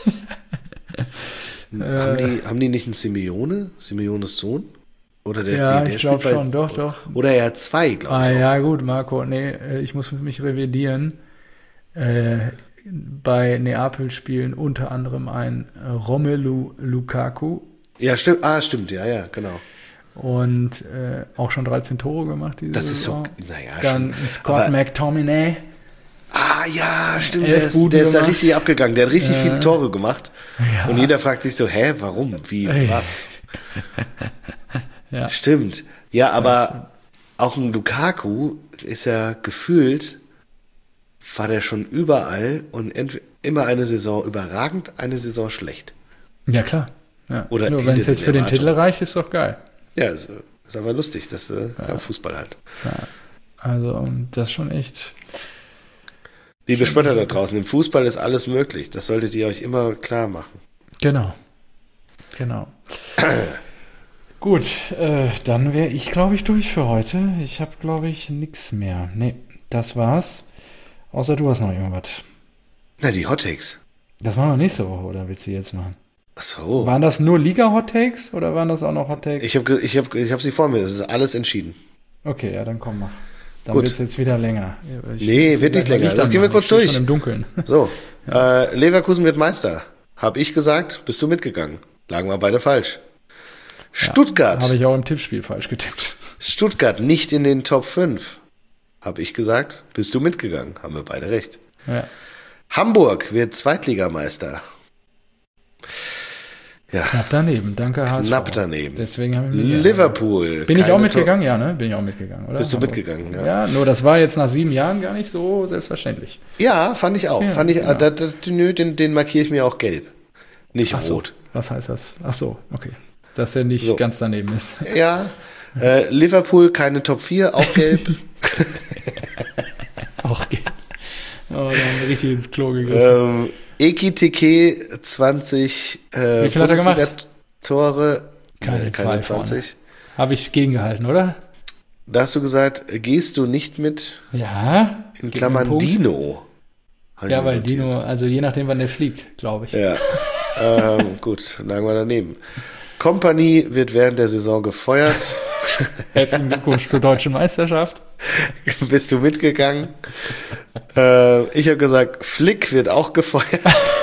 haben, die, haben die nicht einen Simeone? Simeones Sohn? Oder der, Ja, nee, der ich glaube spielt bei- schon, doch, doch. Oder er hat zwei, glaube Ah ich. auch. ja, gut, Marco, nee, äh, ich muss mich revidieren. Äh, bei Neapel spielen unter anderem ein äh, Romelu Lukaku Ja, stimmt. Ah, stimmt, ja, ja, genau. und äh, auch schon dreizehn Tore gemacht diese Das ist so, Saison. naja, Dann schon. Scott Aber- McTominay. Ah, ja, stimmt. Elf Der ist, Buden der ist da gemacht. richtig abgegangen. Der hat richtig Äh, viele Tore gemacht. Ja. Und jeder fragt sich so, hä, warum? Wie, Ey. was? Ja. Stimmt. Ja, aber auch ein Lukaku ist ja gefühlt, war der schon überall und ent- immer eine Saison überragend, eine Saison schlecht. Ja, klar. Ja. Oder Nur wenn es hinter jetzt den für den Erwartungen. Titel reicht, ist doch geil. Ja, ist, ist aber lustig, dass äh, ja. Fußball halt. Also, um, das ist schon echt. Liebe Spötter da draußen, im Fußball ist alles möglich. Das solltet ihr euch immer klar machen. Genau. Genau. Gut, äh, dann wäre ich, glaube ich, durch für heute. Ich habe, glaube ich, nichts mehr. Nee, das war's. Außer du hast noch irgendwas. Na, die Hottakes. Das machen wir nächste Woche, oder willst du jetzt machen? Ach so. Waren das nur Liga-Hot-Takes oder waren das auch noch Hot-Takes? Ich habe ich hab, ich hab sie vor mir. Es ist alles entschieden. Okay, ja, dann komm, mach. Dann Gut. wird es jetzt wieder länger. Ich, Nee, wird nicht gleich mal länger. Licht Das gehen wir anmachen. kurz Ich stehe durch. Schon im Dunkeln. So, äh, Leverkusen wird Meister. Hab ich gesagt, bist du mitgegangen. Lagen wir beide falsch. Stuttgart. Habe ich auch im Tippspiel falsch getippt. Stuttgart nicht in den Top fünf. Hab ich gesagt, bist du mitgegangen. Haben wir beide recht. Ja. Hamburg wird Zweitligameister. Ja, Knapp daneben, danke H S V. knapp daneben. Deswegen habe ich mitgegangen. Liverpool. Bin ich auch keine mitgegangen? Ja, ne? Bin ich auch mitgegangen, oder? Bist du Hamburg. mitgegangen, ja. Ja, nur das war jetzt nach sieben Jahren gar nicht so selbstverständlich. Tor- Ja, fand ich auch. Ja, fand ich, genau. äh, das, das, nö, den, den markiere ich mir auch gelb. nicht Ach so, rot. was heißt das? Ach so, okay. Dass er nicht So. ganz daneben ist. Ja, äh, Liverpool keine Top vier, auch gelb. Auch gelb. Oh, da haben wir richtig ins Klo gegriffen. ähm, Ekitike zwanzig äh, Wie viel hat er gemacht? Tore. Keine, Nee, keine zwei vorne. zwanzig. Habe ich gegengehalten, oder? Da hast du gesagt, gehst du nicht mit, Ja. in Gib mir Klammern einen Punkt. Dino. Hab ich Ja, mir weil notiert. Dino, also je nachdem, wann der fliegt, glaube ich. Ja, ähm, gut, lagen wir daneben. Company wird während der Saison gefeuert. Herzlichen Glückwunsch zur deutschen Meisterschaft. Bist du mitgegangen? Äh, ich habe gesagt, Flick wird auch gefeuert.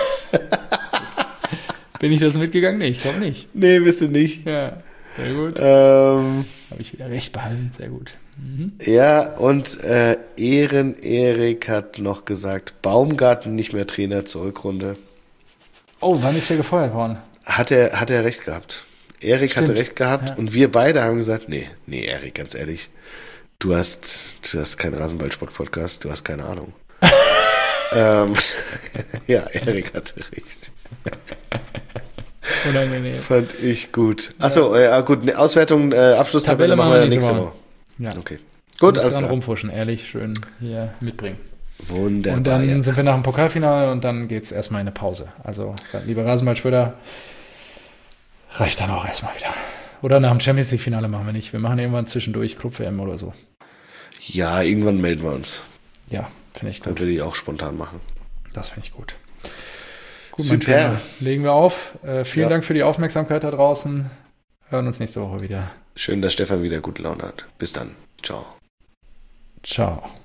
Bin ich das mitgegangen? Nee, ich glaube nicht. Nee, bist du nicht. Ja, sehr gut. Ähm, Habe ich wieder recht behalten, sehr gut. Mhm. ja, und äh, Ehren Erik hat noch gesagt, Baumgarten nicht mehr Trainer zur Rückrunde. Oh, wann ist der gefeuert worden? Hat er, hat er recht gehabt. Erik hatte Stimmt. recht gehabt Ja. und wir beide haben gesagt, nee, nee, Erik, ganz ehrlich, du hast, du hast keinen Rasenballsport-Podcast, du hast keine Ahnung. ähm, ja, Erik hatte recht. Unangenehm. Fand ich gut. Achso, ja, gut, ne, Auswertung, äh, Abschlusstabelle Tabelle machen wir dann nächste Woche. Ja. Okay. Gut, Nicht alles dran klar. rumfuschen, ehrlich, schön hier mitbringen. Wunderbar. Und dann ja. sind wir nach dem Pokalfinale und dann geht es erstmal in eine Pause. Also, lieber Rasenballspieler, reicht dann auch erstmal wieder. Oder nach dem Champions League-Finale machen wir nicht. Wir machen irgendwann zwischendurch Club-W M oder so. Ja, irgendwann melden wir uns. Ja, finde ich Dann gut. will ich auch spontan machen. Das finde ich gut. Gut, mein Super. Trainer, legen wir auf. Äh, vielen Ja. Dank für die Aufmerksamkeit da draußen. Hören uns nächste Woche wieder. Schön, dass Stefan wieder gute Laune hat. Bis dann. Ciao. Ciao.